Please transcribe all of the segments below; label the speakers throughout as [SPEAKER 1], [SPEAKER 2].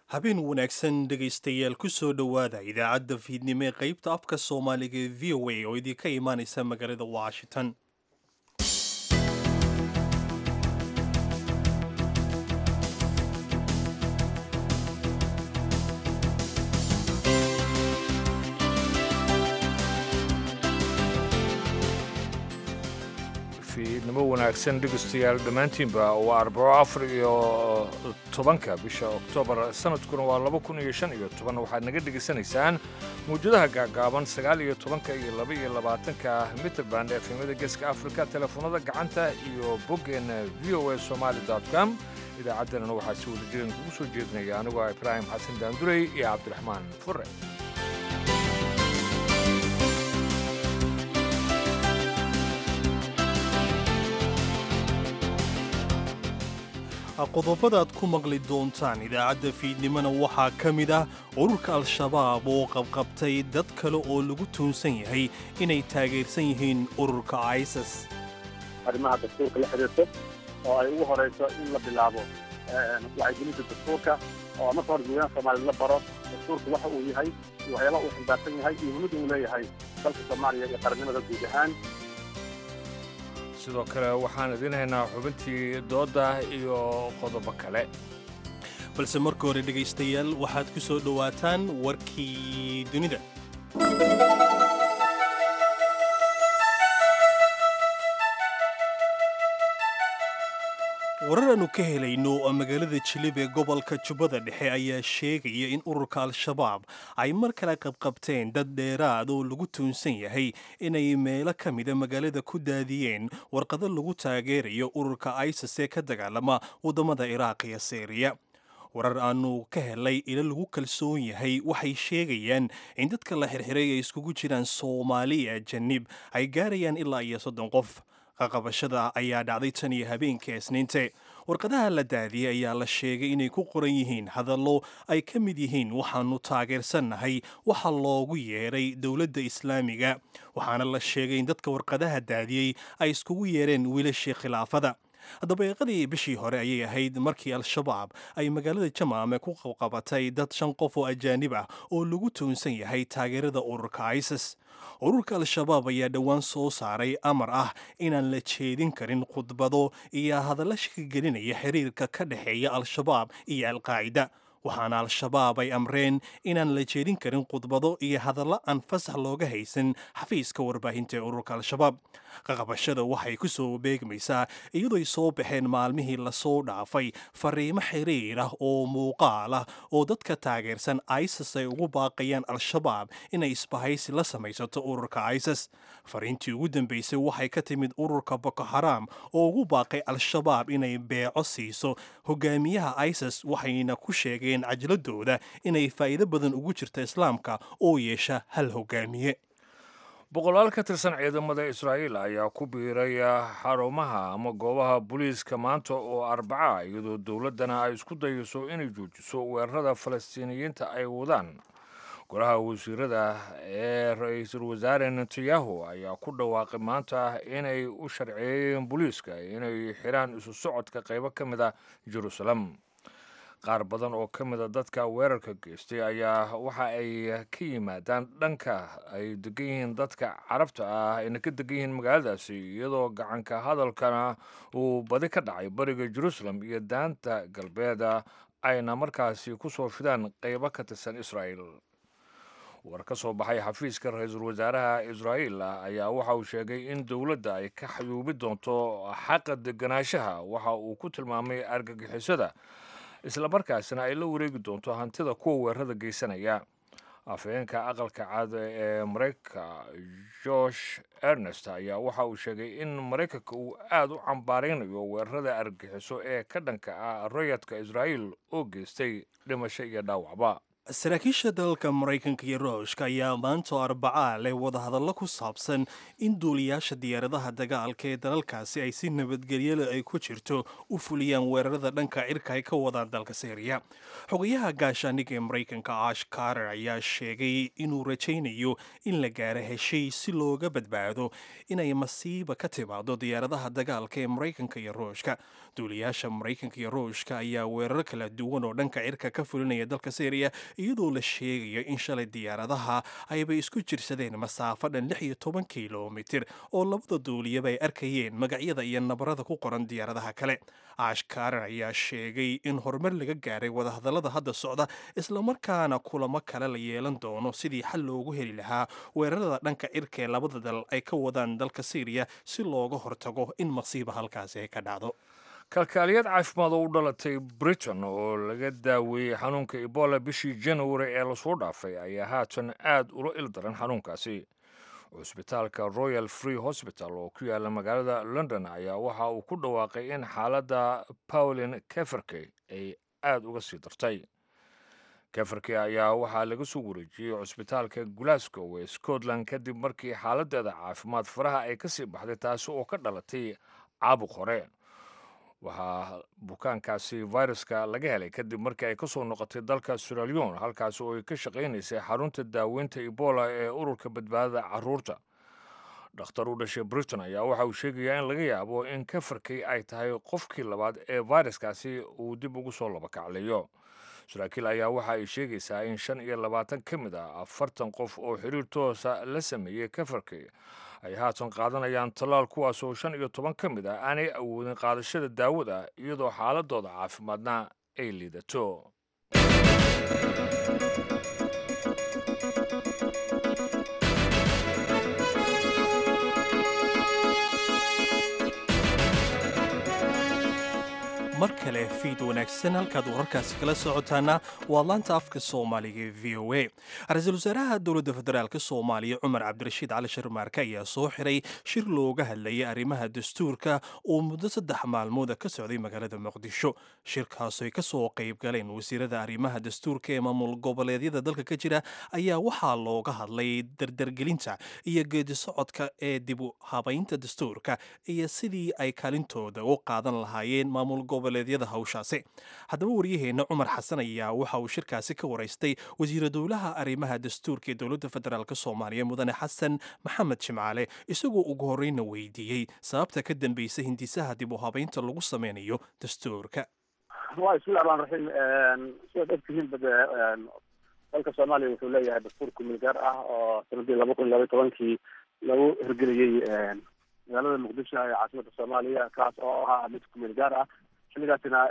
[SPEAKER 1] habeen wanaagsan dhegaystayaal ku soo dhowaada idaacadda fiidnimo ee qaybta afka soomaaliga ee v o a oo idinka imaanaysa magaalada washington.
[SPEAKER 2] fiidnimo wanaagsan dhegaystayaal dhammaantiinba waa 4 bisha Oktoobar sanadkuna waa 2015 waxaad naga dhegaysanaysaan mawjadaha gaagaaban 19 iyo 22 mitrband efemada geeska Afrika telefoonada gacanta iyo boggeena voasomali.com idaacaddana waxaa si wada jiran kugu soo jeedinaya anigoo Ibrahim Xasan Daandurey iyo Cabdiraxmaan Fure.
[SPEAKER 1] qodobada aad ku maqli doontaan idaacadda fiidnimona waxaa ka mid ah ururka al-shabaab oo qabqabtay dad kale oo lagu tuunsan yahay inay taageersan yihiin ururka isis.
[SPEAKER 3] arrimaha dastuurka la xiriirto oo ay ugu horeyso in la bilaabo wacyigelinta dastuurka oo marka hore gudaha Soomaaliya la baro dastuurka waxa uu yahay iyo waxyaalaha uu xambaarsan yahay iyo muhiimadda uu leeyahay dalka Soomaaliya iyo qarannimada guud ahaan.
[SPEAKER 2] sidoo kale waxaan idin haynaa xubintii dooda iyo qodobo kale
[SPEAKER 1] balse marka hore dhegaystayaal waxaad ku soo dhowaataan warkii dunida. warar aanu ka helayno magaalada Jilib ee gobolka Jubbada Dhexe ayaa sheegaya in ururka al-shabaab ay mar kale qabqabteen dad dheeraad oo lagu tuunsan yahay inay meelo ka mida magaalada ku daadiyeen warqado lagu taageerayo ururka ISIS ee ka dagaalama wadamada Iraq iyo Syria. warar aanu ka helay ila lagu kalsoon yahay waxay sheegayaan in dadka la xirxiray ay iskugu jiraan Soomaaliya janib ay gaarayaan ilaa iyo 30 qof. qaqabashada ayaa dhacday tan iyo habeenkii Isniinte. warqadaha la daadiyay ayaa la sheegay inay ku qoran yihiin hadallo ay ka mid yihiin waxaanu taageersannahay waxa loogu yeeray dowladda Islaamiga, waxaana la sheegay in dadka warqadaha daadiyey ay iskugu yeereen wiilashii khilaafada. dabeeqadii bishii hore ayay ahayd markii al-shabaab ay magaalada Jamaame ku qabatay dad 5 qof oo ajaanib ah oo lagu tuunsan yahay taageerada ururka ISIS. ururka al-shabaab ayaa dhowaan soo saaray amar ah inaan la jeedin karin khudbado iyo hadallo shaki gelinaya xiriirka ka dhexeeya al-shabaab iyo al-qaacida, waxaana al-shabaab ay amreen inaan la jeedin karin khudbado iyo hadallo aan fasax looga haysan xafiiska warbaahinta ee ururka al-shabaab. qaqabashada waxay ku soo beegmaysaa iyadoo ay soo baxeen maalmihii lasoo dhaafay fariimo xiriir ah oo muuqaal ah oo dadka taageersan ISIS ay ugu baaqayaan al-shabaab inay isbahaysi la samaysato ururka ISIS. fariintii ugu dambeysay waxay ka timid ururka Boko Haram oo ugu baaqay al-shabaab inay beeco siiso hogaamiyaha ISIS, waxayna ku sheegeen cajiladooda inay faa'iido badan ugu jirto islaamka oo yeesha hal hogaamiye.
[SPEAKER 2] boqolaal ka tirsan ciidamada Israa'iil ayaa ku biiray xarumaha ama goobaha booliiska maanta oo Arbaca, iyadoo dowladdana ay isku dayayso inay joojiso weerarada Falastiiniyiinta ay wadaan. golaha wasiirada ee ra'iisul wasaare Netanyahu ayaa ku dhawaaqay maanta inay u sharciyeeyeen booliiska inay xiraan isu socodka qaybo ka mid ah Jerusalem. qaar badan oo ka mid a dadka weerarka geystay ayaa waxa ay ka yimaadaan dhanka ay degan yihiin dadka carabta ah ayna ka degan yihiin magaaladaasi, iyadoo gacanka hadalkana uu badi ka dhacay bariga Jerusalem iyo daanta galbeeda ayna markaasi ku soo fidaan qaybo ka tirsan Israa'iil. war ka soo baxay xafiiska ra'iisul wasaaraha Israa'iil ayaa waxa uu sheegay in dowladda ay ka xayuubi doonto xaqa deganaanshaha waxa uu ku tilmaamay argagixisada, isla markaasna ay la wareegi doonto hantida kuwa weerarada geysanaya. afhayeenka aqalka cad ee Mareykanka Josh Earnest ayaa waxa uu sheegay in Mareykanka uu aad u cambaaraynayo weerarada argagixiso ee ka dhanka ah rayidka Israa'iil oo geystay dhimasho iyo dhaawacba.
[SPEAKER 1] saraakiisha dalka maraykanka iyo ruushka ayaa maanta arbacaa leh wadahadallo ku saabsan in duuliyaasha diyaaradaha dagaalka ee dalalkaasi ay si nabadgelyale ay ku jirto u fuliyaan weerarada dhanka cirka ay ka wadaan dalka syriya xogayaha gaashaaniga ee maraykanka ash carter ayaa sheegay inuu rajaynayo in la gaaro heshiis si looga badbaado inay masiiba ka timaado diyaaradaha dagaalka ee maraykanka iyo ruushka duuliyaasha maraykanka iyo ruushka ayaa weerar kala duwan oo dhanka cirka ka fulinaya dalka syriya iyadoo la sheegayo in shalay diyaaradaha ayba isku jirsadeen masaafo dhan 16 kilomitir oo labada duuliyaba ay arkayeen magacyada iyo nabarada ku qoran diyaaradaha kale ash carter ayaa sheegay in horumar laga gaaray wadahadallada hadda socda islamarkaana kulamo kale la yeelan doono sidii xal loogu heli lahaa weerarada dhanka cirka ee labada dal ay ka wadaan dalka syriya si looga hortago in masiiba halkaasi ay ka dhacdo
[SPEAKER 2] kalkaaliyad caafimaad oo u dhalatay britain oo laga daaweeyey xanuunka ebola bishii january ee lasoo dhaafay ayaa haatan aad ula ildaran xanuunkaasi cusbitaalka royal free hospital oo ku yaala magaalada london ayaa waxa uu ku dhawaaqay in xaaladda pauline keferke ay aad uga sii dartay keferke ayaa waxaa laga soo wareejiyey cusbitaalka glasgow ee scotland kadib markii xaaladdeeda caafimaad faraha ay ka sii baxday taasi oo ka dhalatay caabuq hore waxaa bukaankaasi viruska laga helay kadib markii ay ka soo noqotay dalka Sierra Leone halkaas oo ay ka shaqaynaysay xarunta daaweynta Ebola ee ururka badbaadada carruurta dhakhtar u dhashay Britain ayaa waxa uu sheegayaa in laga yaabo in kafarkii ay tahay qofkii labaad ee viruskaasi uu dib ugu soo laba kaclayo saraakiil ayaa waxa ay sheegaysaa in 25 ka mid ah 40 qof oo xiriir toosa la sameeyay kafarkii ay haatan qaadanayaan tallaal kuwaas oo 15 ka mid ah aanay awoodin qaadashada daawada iyadoo xaaladooda caafimaadna ay liidato
[SPEAKER 1] mar kale fiid wanaagsan halkaad wararkaasi kala socotaana waa laanta afka soomaaliga ee v o a ra-iisul wasaaraha dowladda federaalk soomaaliya cumar cabdirashiid cali sharmaarke ayaa soo xiray shir looga hadlayay arrimaha dastuurka oo muddo 3 maalmood ka socday magaalada muqdisho shirkaas ay ka soo qayb galeen wasiirada arrimaha dastuurka ee maamul goboleedyada dalka ka jira ayaa waxaa looga hadlay dardargelinta iyo geedi socodka ee dib u habaynta dastuurka iyo sidii ay kaalintooda u qaadan lahaayeen maamul goboleedyada hawshaasi haddaba waryaheena cumar xasan ayaa waxa uu shirkaasi ka waraystay wasiira dowlaha arrimaha dastuurka ee dowladda federaalk soomaaliya mudane xasan maxamed jimcaale isagoo ugu horreyna weydiiyey sababta ka dambeysay hindisaha dib u habaynta lagu sameynayo dastuurka
[SPEAKER 3] bismillahi rahmaan raxiim sidaad ogtihiin dalka soomaaliya wuxuu leeyahay dastuur kumil gaar ah oo sanadii 2012 lagu hirgeliyey magaalada muqdisho ee caasimada soomaaliya kaas oo ahaa mid kumil gaar ah xilligaasina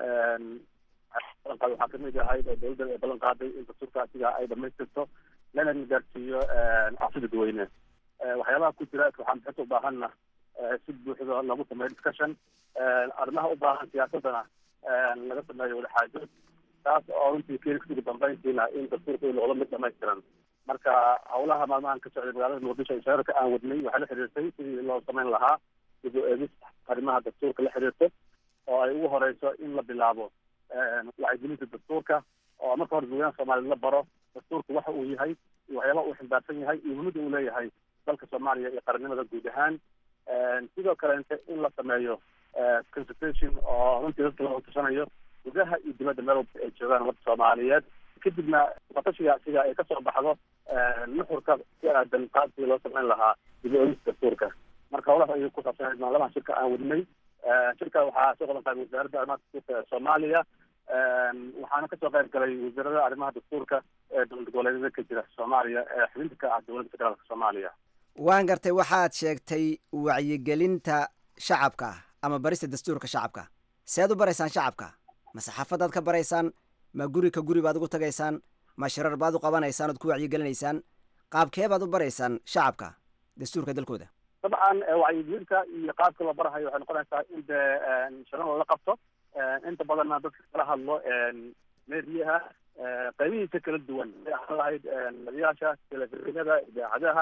[SPEAKER 3] waxaa kamid ahayd oo dowladda ay ballan qaaday in dastuurkaasiga ay dhamaystirto lana gaarsiiyo afsi dadweyne waxyaabaha ku jira waxaan bixinta u baahana si buuxda lagu sameeyo discussion arrimaha u baahan siyaasadana laga sameeyo wadaxaajood taas oo runtii keenis ugu dambeyntiina in dastuurka uu noqdo mid dhamaystiran marka howlaha maalmahan ka socday magaalada muqdisho ee shaarka aan wadnay waxay la xiriirtay sidii loo sameyn lahaa dib u eegis arrimaha dastuurka la xiriirto oo ay ugu horeyso in la bilaabo wacyigelinta dastuurka oo marka hore dadweynaha soomaaliyed la baro dastuurka waxa uu yahay iyo waxyaabaha uu ximbaarsan yahay iyo muhiimada uu leeyahay dalka soomaaliya iyo qarannimada guud ahaan sidoo kaleente in la sameeyo consultation oo runtii dadka lagu tushanayo gudaha iyo dibadda meel walba ay joogaan wadda soomaaliyeed kadibna watashiga asiga ay kasoo baxdo nuxurka si aadan qaabkii loo sameyn lahaa dib u eegista dastuurka marka howlaha ayuu ku saabsanayd maalmaha shirka aan wadnay shirka waxaa soo qaban qaabay wasaaradda arrimaha dastuurka ee soomaaliya waxaana kasoo qayb galay wasiirada arrimaha dastuurka ee dowlad goboleedyada ka jira soomaaliya ee xubinta ka ah dowladda federaalka soomaaliya
[SPEAKER 4] waan gartay waxaad sheegtay wacyigelinta shacabka ama barista dastuurka shacabka sead u baraysaan shacabka ma saxaafadaad ka baraysaan ma guri ka guri baad ugu tagaysaan ma shirar baad u qabanaysaan ood ku wacyigelinaysaan qaabkee baad u baraysaan shacabka dastuurka dalkooda
[SPEAKER 3] dabcan wacyigelinta iyo qaabka loo barahayo waxay noqonaysaa in dee shirar lala qabto inta badanna dadka kala hadlo meediyaha qaybihiisa kala duwan ay ahaan lahayd nadiyaasha telefishinada idaacadaha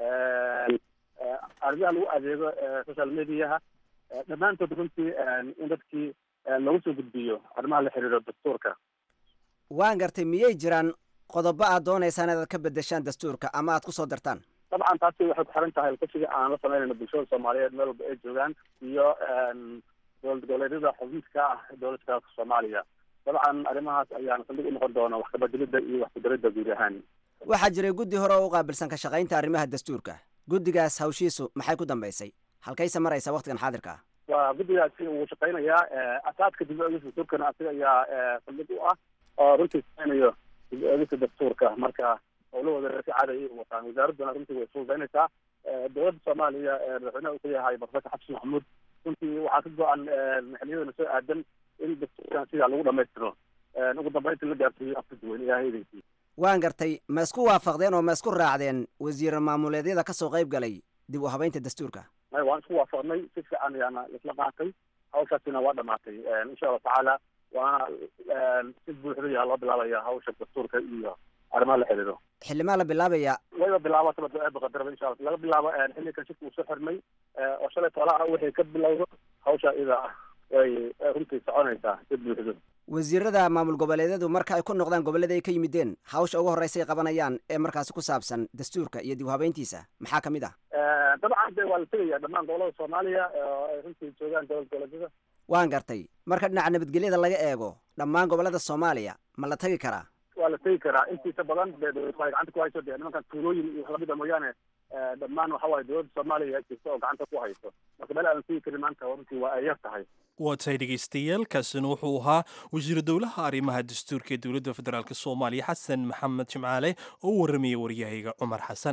[SPEAKER 3] arrimaha lagu adeego social mediaha dhammaantood runtii in dadkii lagu soo gudbiyo arrimaha la xiriiro dastuurka
[SPEAKER 4] waan gartay miyay jiraan qodobo aad doonaysaan inaad ka bedeshaan dastuurka ama aad ku soo dartaan
[SPEAKER 3] dabcan taasi waxay ku xiran tahay alkashiga aan la samaynayno bulshada soomaaliyeed meel walba ay joogaan iyo dowlad goboleedyada xubinka ah dowladda soomaaliya dabcan arrimahaas ayaan saldhig u noqon doona wax kabedelida iyo wax kudaridda guud ahaan
[SPEAKER 4] waxaa jiray guddi hore oo u qaabilsan ka shaqaynta arrimaha dastuurka guddigaas hawshiisu maxay ku dambaysay halkayse maraysa waqtigan xaadirka ah
[SPEAKER 3] waa guddigaasi uu shaqaynayaa asaadka dib u eegista dastuurkana asiga ayaa saldhig u ah oo runtii shaqaynayo dib u eegista dastuurka marka howlahooda si caadi ay wataan wasaaradduna runtii way fududaynaysaa dowladda soomaaliya madaxweynaha uu ka yahay barfaka xabsi maxamuud runtii waxaa ka go-an xiliyadana soo aadan in dastuurkan sidaa lagu dhamaystiro ugu dambeynta la gaarsiiyo afka duwan ilaahaydaysii
[SPEAKER 4] waan gartay ma isku waafaqdeen oo ma isku raacdeen wasiir maamuleedyada ka soo qayb galay dib u habaynta dastuurka
[SPEAKER 3] waan isku waafaqnay si fiican ayaana isla qaatay hawshaasina waa dhamaatay insha allahu tacaala waana si buuxda yaa loo bilaabaya hawsha dastuurka iyo arrimaha la xiriiro
[SPEAKER 4] xildhimaa la bilaabaya
[SPEAKER 3] wayba bilaabo baqadarba insha allah laga bilaabo xilligan shirka uu soo xirmay oo shalay toolaa wixii ka bilowdo hawsha iyada ah way runtii soconaysaa si buuxdo
[SPEAKER 4] wasiirada maamul goboleedyadu marka ay ku noqdaan gobollada ay ka yimideen hawsha ugu horreysay qabanayaan ee markaasi ku saabsan dastuurka iyo dib u habayntiisa maxaa ka mid ah
[SPEAKER 3] dabcan de waa la tegaya dhammaan gobolada soomaaliya oo ay runtii joogaan dowlad goboleedyada
[SPEAKER 4] waan gartay marka dhinaca nabadgelyada laga eego dhammaan gobollada soomaaliya ma la tagi karaa
[SPEAKER 3] waa la tegi karaa intiisa badan dee dowladda ay gacanta ku hayso dee nimankan tuulooyin iyo wax lamida mooyaane dhammaan waxa waaye dowladda soomaaliya jirta oo gacanta ku hayso marka meel aan tegi karin maanta runtii waa ay yar tahay
[SPEAKER 1] waa tahay dhegaystayaal kaasina wuxuu ahaa wasiiru dowlaha arrimaha dastuurka ee dowladda federaalk soomaaliya xasan maxamed jimcaale oo u warramaya waryahayga cumar xasan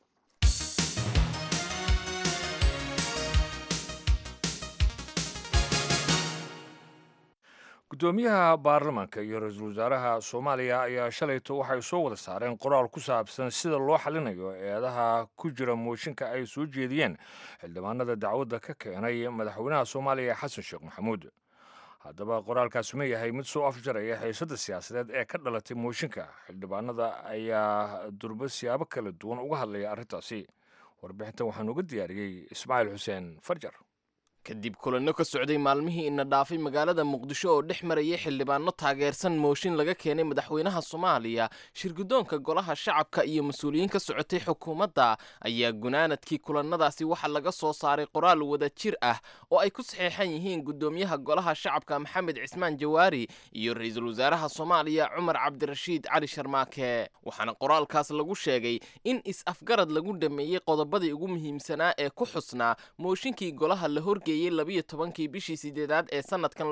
[SPEAKER 2] gudoomiyaha baarlamaanka iyo ra-iisul wasaaraha soomaaliya ayaa shalayto waxay soo wada saareen qoraal ku saabsan sida loo xalinayo eedaha ku jira mooshinka ay soo jeediyeen xildhibaanada dacwadda ka keenay madaxweynaha soomaaliya xasan sheekh maxamuud haddaba qoraalkaasi ma yahay mid soo afjaraya xiisadda siyaasadeed ee ka dhalatay mooshinka xildhibaanada ayaa durba siyaabo kala duwan uga hadlaya arrintaasi warbixintan waxaa nooga diyaariyey ismaaciil xuseen farjar
[SPEAKER 5] kadib kulanno ka socday maalmihii ina dhaafay magaalada muqdisho oo dhex marayay xildhibaano taageersan mooshin laga keenay madaxweynaha soomaaliya shirgudoonka golaha shacabka iyo mas-uuliyiin ka socotay xukuumadda ayaa gunaanadkii kulannadaasi waxaa laga soo saaray qoraal wada jir ah oo ay ku saxeexan yihiin gudoomiyaha golaha shacabka maxamed cismaan jawaari iyo ra-iisul wasaaraha soomaaliya cumar cabdirashiid cali sharmaake waxaana qoraalkaas lagu sheegay in is-afgarad lagu dhameeyey qodobadii ugu muhiimsanaa ee ku xusnaa mooshinkii golaha la horge 12 bishii 8 ee sanadkan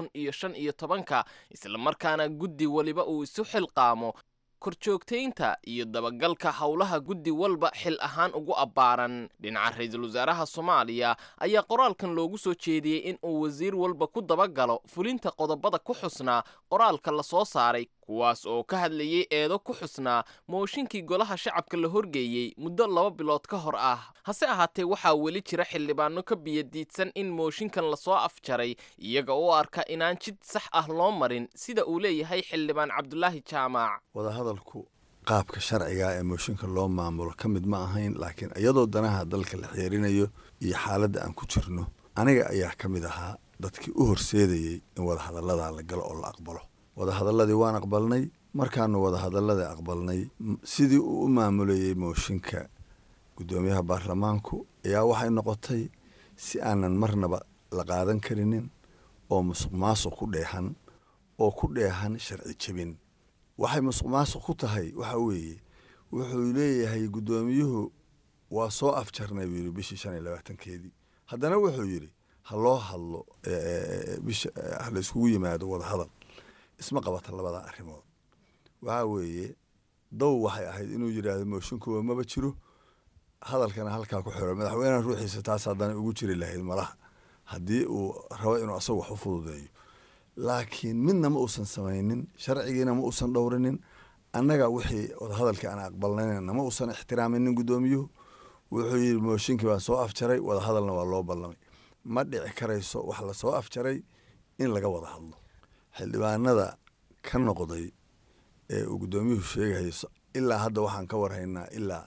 [SPEAKER 5] 2015 isla markaana guddi waliba uu isu xilqaamo korjoogtaynta iyo dabagalka howlaha guddi walba xil ahaan ugu abbaaran dhinaca ra-iisul wasaaraha soomaaliya ayaa qoraalkan loogu soo jeediyey in uu wasiir walba ku dabagalo fulinta qodobada ku xusnaa qoraalka la soo saaray kuwaas oo ka hadlayay eedo ku xusnaa mooshinkii golaha shacabka la horgeeyey muddo 2 bilood ka hor ah hase ahaatee waxaa weli jira xildhibaano ka biyadiidsan in mooshinkan lasoo afjaray iyaga oo arka inaan jid sax ah loo marin sida uu leeyahay xildhibaan cabdulaahi jaamac
[SPEAKER 6] wadahadalku qaabka sharciga ee mooshinka loo maamulo ka mid ma ahayn laakiin iyadoo danaha dalka la xeerinayo iyo xaaladda aan ku jirno aniga ayaa ka mid ahaa dadkii u horseedayey in wadahadallada la galo oo la aqbalo wadahadalladii waan aqbalnay markaanu wadahadalladii aqbalnay sidii uu u maamulayey mooshinka gudoomiyaha baarlamaanku ayaa waxay noqotay si aanan marnaba la qaadan karinin oo musuq maasuq ku dheehan oo ku dheehan sharci jebin waxay musuq maasuq ku tahay waxa weeye wuxuu leeyahay gudoomiyuhu waa soo afjarnay buu yidhi bishii 25keedii haddana wuxuu yidhi ha loo hadlo bisha ha la iskugu yimaado wadahadal isma qabata labada arrimood waxa weeye dow waxay ahayd inuu yidhaahdo mooshinkuwa maba jiro hadalkana halkaa ku xiro madaxweynaha ruuxiisa taas haddana ugu jiri lahayd malaha haddii uu rabo inuu asagu wax u fududeeyo laakiin midna ma uusan samaynin sharcigiina ma uusan dhowrinin annaga wixii wadahadalkii aan aqbalnayna ma uusan ixtiraaminin gudoomiyuhu wuxuu yidhi mooshinkii baan soo afjaray wadahadalna waa loo ballamay ma dhici karayso wax la soo afjaray in laga wada hadlo xildhibaanada ka noqday ee uu gudoomiyuhu sheegayso ilaa hadda waxaan ka warhaynaa ilaa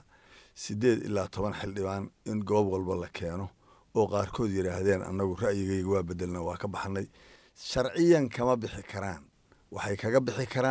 [SPEAKER 6] 8 ilaa 10 xildhibaan in goob walba la keeno oo qaarkood yidhaahdeen annagu ra'yigayga waa bedelna waa ka baxnay sharciyan kama bixi karaan waxay kaga bixi karaan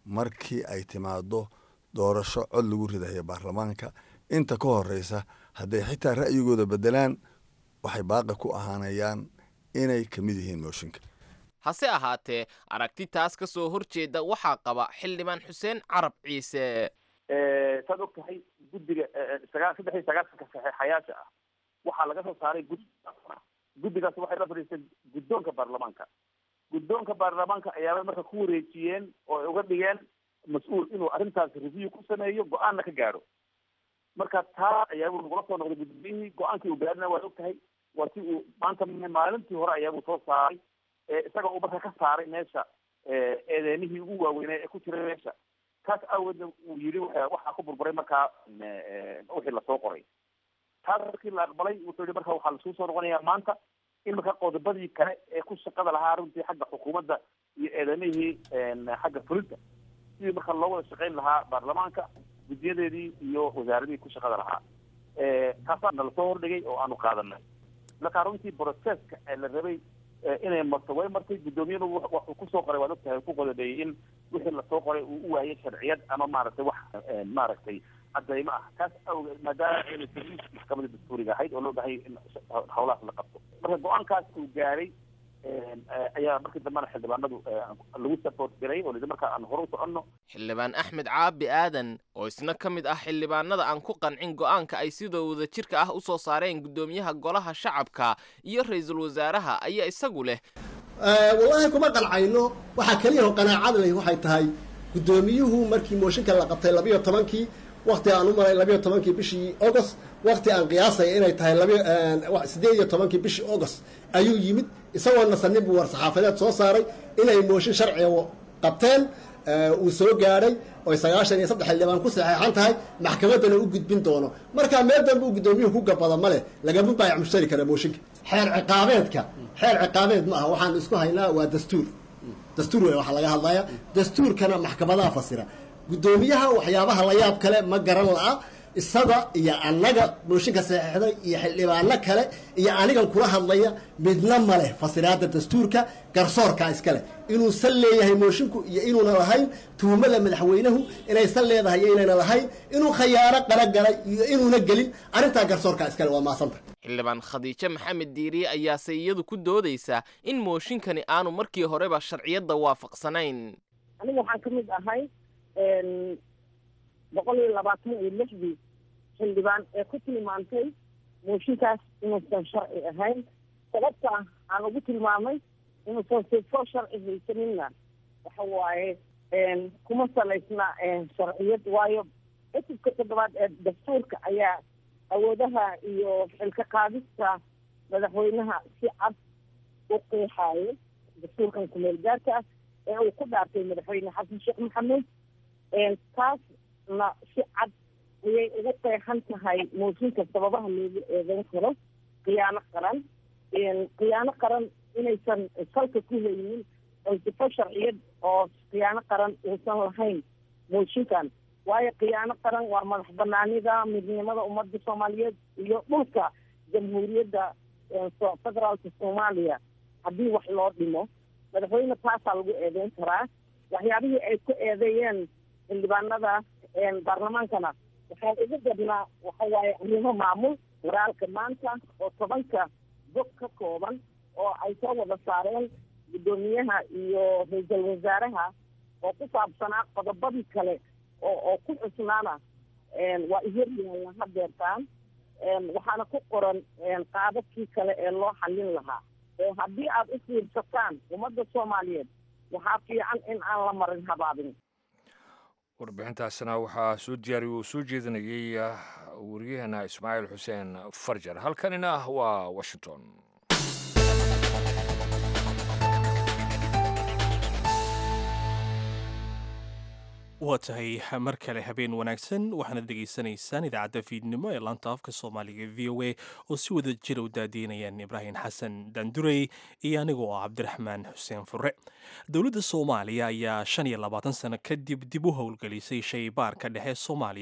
[SPEAKER 6] markii ay timaado doorasho cod lagu ridayo baarlamaanka. inta ka horeysa hadday xitaa ra'yigooda bedelaan waxay baaqi ku ahaanayaan inay ka mid yihiin mooshinka.
[SPEAKER 5] hase ahaatee aragti taas ka soo horjeeda waxaa qaba xildhibaan xuseen carab ciise.
[SPEAKER 3] saad og tahay guddiga 39 saxiixayaasha ah waxaa laga soo saaray guddigaas waxay la fadhiistay guddoonka baarlamaanka ayaabay marka ku wareejiyeen oo ay uga dhigeen mas-uul inuu arrintaas review ku sameeyo go-aanna ka gaadho. marka taa ayaabuu nagula soo noqday guddoomiyihii go-aankii uu gaadhina waad og tahay waa si uu maanta maalintii hore ayaabuu soo saaray isaga uu marka ka saaray meesha eedeemihii ugu waaweynaa ee ku jiray meesha. taas aaweedna uu yidhi waxaa ku burburay markaa wixii lasoo qoray. taas markii la aqbalay wuxuu yihi marka waxaa lasuu soo noqonayaa maanta in marka qodobadii kale ee ku shaqada lahaa runtii xagga xukuumadda iyo eedamihii xagga fulinta sidii marka loo wada shaqayn lahaa baarlamaanka guddiyadeedii iyo wasaaradihii ku shaqada lahaa. taasaa nala soo hordhigay oo aanu qaadanay. marka runtii broceska ee la rabay inay marto way martay. guddoomiyadu wuxuu kusoo qoray waad ogtahay ku qodobeeyey in wixii lasoo qoray uu u waayay sharciyad ama maaragtay wax maaragtay cadaymo ah. taas awgeed maadaama ayna service maxkamadda dastuuriga ahayd oo loo bahay in howlahaas la qabto. marka go-aankaas uu gaaray ayaa markii dambena xildhibaanadu lagu support garay oo lidi marka aan hore u soconno.
[SPEAKER 5] xildhibaan axmed caabi aadan oo isna ka mid ah xildhibaanada aan ku qancin go-aanka ay sidoo wada jirka ah u soo saareen guddoomiyaha golaha shacabka iyo ra-iisul wasaaraha ayaa isagu leh
[SPEAKER 7] wallaahi kuma qancayno. waxaa keliya oo qanaacad leh waxay tahay guddoomiyuhu markii mooshinka la qabtay 12 waqti aan u maray 12 bishii August waqti aan qiyaasay inay tahay 18 bishii August ayuu yimid isagoo nasanib war saxaafadeed soo saaray inay mooshin sharci qabteen uu soo gaaray oo 93 xildhibaan ku saxeexan tahay maxkamaddana u gudbin doono. marka meel dambe uu guddoomiyuhu ku gabada male lagama baayac mushtari kara mooshinka. xeer ciqaabeed ma aha waxaan isku haynaa waa dastuur waxa laga hadlayaa. dastuurkana maxkamadaha fasira. guddoomiyaha waxyaabaha la yaab kale ma garan la'a isaga iyo annaga mooshinka saxeexday iyo xildhibaano kale iyo anigan kula hadlaya midna male fasiraada dastuurka garsoorka iskale inuu sal leeyahay moshinku iyo inuuna lahayn tuumada madaxweynuhu inay sal leedahay iyo inayna lahayn inuu khayaano qaragalay iyo inuuna gelin arrintaa garsoorka iskale waa maasanta.
[SPEAKER 5] xildhibaan khadiijo maxamed diiriye ayaase iyadu ku doodaysaa in mooshinkani aanu markii horeba sharciyadda waafaqsanayn.
[SPEAKER 8] aniga waxaan ka mid ahay 126 xildhibaan ee ku tilmaantay mooshinkaas inuusan sharci ahayn. sababta aan ugu tilmaamay inuusan sifo sharci haysaninna waxa waaye kuma salaysna sharciyad. waayo cutubka 7 ee dastuurka ayaa awoodaha iyo xilka qaadista madaxweynaha si cad u qeexayo. dastuurkan kumeel gaarka ah ee uu ku dhaartay madaxweyne xasan sheekh maxamuud taasna si cad ayay ugu qeexan tahay mooshinka sababaha loogu eedan karo khiyaano qaran inaysan salka ku haynin oo sifo sharciyad oo khiyaano qaran uusan lahayn mooshinkan. waayo khiyaano qaran waa madax banaanida midnimada ummadda soomaaliyeed iyo dhulka jamhuuriyadda federaalka soomaaliya haddii wax loo dhimo madaxweyne taasaa lagu eedeyn karaa. waxyaabihii ay ku eedeeyeen xildhibaanada baarlamaankana waxaan ugu gadnaa waxa waaye arrimo maamul. waraalka maanta oo 10 bog ka kooban oo ay soo wada saareen guddoomiyaha iyo ra-iisul wasaaraha oo ku saabsanaa qodobadii kale oo ku xusnaana waa iheryaalla hadeertaan. waxaana ku qoran qaababkii kale ee loo xallin lahaa. haddii aad u fiirsataan ummadda soomaaliyeed waxaa fiican in aan la marin habaabin.
[SPEAKER 2] warbixintaasna waxaa soo diyaariyay uu soo jeedinayay wariyaheenna ismaaciil xuseen farjar. halkanina waa washington.
[SPEAKER 1] waa tahay mar kale habeen wanaagsan waxaana degeysanaysaan idaacadda fiidnimo ee laanta afka soomaaliga v o a oo si wada jira u daadiinayaan ibraahim xasan dandurey iyo aniga oo cabdiraxmaan xuseen fure. dowladda soomaaliya ayaa 25 sano kadib dib u howlgelisay shaybaarka dhexe soomaaliya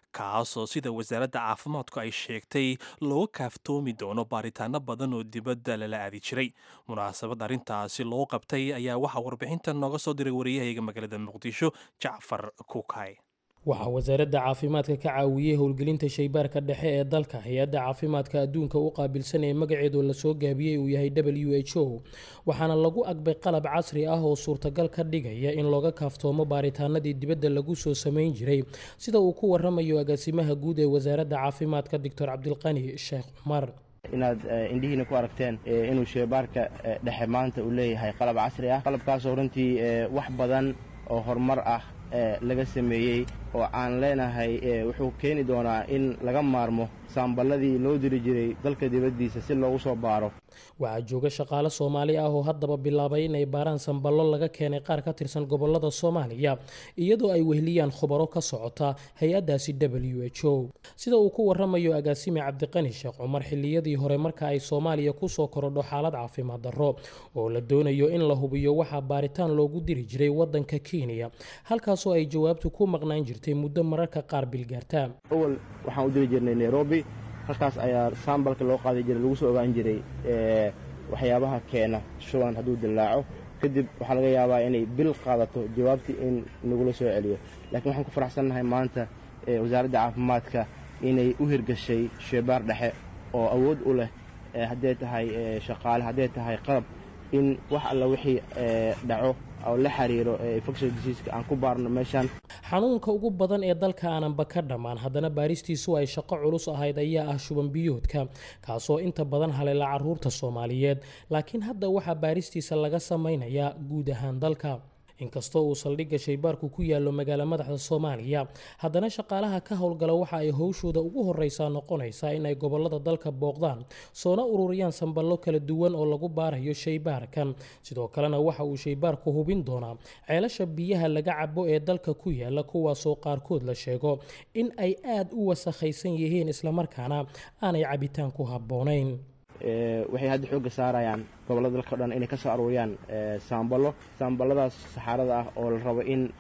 [SPEAKER 1] kaasoo sida wasaaradda caafimaadku ay sheegtay loo kaaftoomi doono baaritaano badan oo dibadda lala aadi jiray. munaasabad arrintaasi loo qabtay ayaa waxaa warbixintan nooga soo diray wariyahayga magaalada muqdisho Jacfar Kukay.
[SPEAKER 9] waxaa wasaaradda caafimaadka ka caawiyey howlgelinta shaybaarka dhexe ee dalka hay-adda caafimaadka adduunka u qaabilsan ee magaceedu lasoo gaabiyey uu yahay WHO, waxaana lagu agbay qalab casri ah oo suurtagal ka dhigaya in looga kaaftoomo baaritaanadii dibadda lagu soo samayn jiray, sida uu ku waramayo agaasimaha guud ee wasaaradda caafimaadka Dr. Cabdilqani Sheekh Cumar.
[SPEAKER 10] inaad indhihiina ku aragteen inuu shaybaarka dhexe maanta uu leeyahay qalab casri ah, qalabkaasoo runtii wax badan oo horumar ah laga sameeyey oo aan leenahay wuxuu keeni doonaa in laga maarmo saamballadii loo diri jiray dalka dibaddiisa si loogu soo baaro.
[SPEAKER 9] waxaa jooga shaqaale Soomaali ah oo haddaba bilaabay inay baaraan samballo laga keenay qaar ka tirsan gobollada Soomaaliya iyadoo ay wehliyaan khubaro ka socota hay-addaasi WHO. sida uu ku waramayo agaasime Cabdiqani Sheekh Cumar, xilliyadii hore marka ay Soomaaliya ku soo korodho xaalad caafimaad darro oo la doonayo in la hubiyo waxaa baaritaan loogu diri jiray waddanka Kenya, halkaasoo ay jawaabtu ku maqnaan jirtay muddo mararka qaar bilgaarta.
[SPEAKER 10] awal waxaan u diri jirnay Nairobi, halkaas ayaa sambalka loo qaaday jiray lagu soo ogaan jiray waxyaabaha keena shuban hadduu dilaaco, kadib waxaa laga yaabaa inay bil qaadato jawaabtii in nagula soo celiyo. laakiin waxaan ku faraxsannahay maanta wasaaradda caafimaadka inay u hirgashay shaybaar dhexe oo awood u leh hadday tahay shaqaale, hadday tahay qalab, in wax alla wixii dhaco oo la xiriiro infectious disease aan ku baarno meeshan.
[SPEAKER 9] xanuunka ugu badan ee dalka aananba ka dhammaan haddana baaristiisu ay shaqo culus ahayd ayaa ah shuban biyoodka, kaasoo inta badan haleela carruurta Soomaaliyeed, laakiin hadda waxaa baaristiisa laga samaynayaa guud ahaan dalka. inkastoo uu saldhigga shaybaarku ku yaallo magaala madaxda Soomaaliya, haddana shaqaalaha ka howlgala waxa ay howshooda ugu horeysaa noqonaysaa in ay gobollada dalka booqdaan, soona ururiyaan samballo kala duwan oo lagu baarayo shaybaarkan. sidoo kalena waxa uu shaybaarku hubin doonaa ceelasha biyaha laga cabo ee dalka ku yaala, kuwaasoo qaarkood la sheego in ay aad u wasakhaysan yihiin islamarkaana aanay cabitaan ku habboonayn.
[SPEAKER 10] waxay hadda xoogga saarayaan gobollada dalka o dhan inay ka soo aruuriyaan saamballadaas saxaarada ah oo la rabo in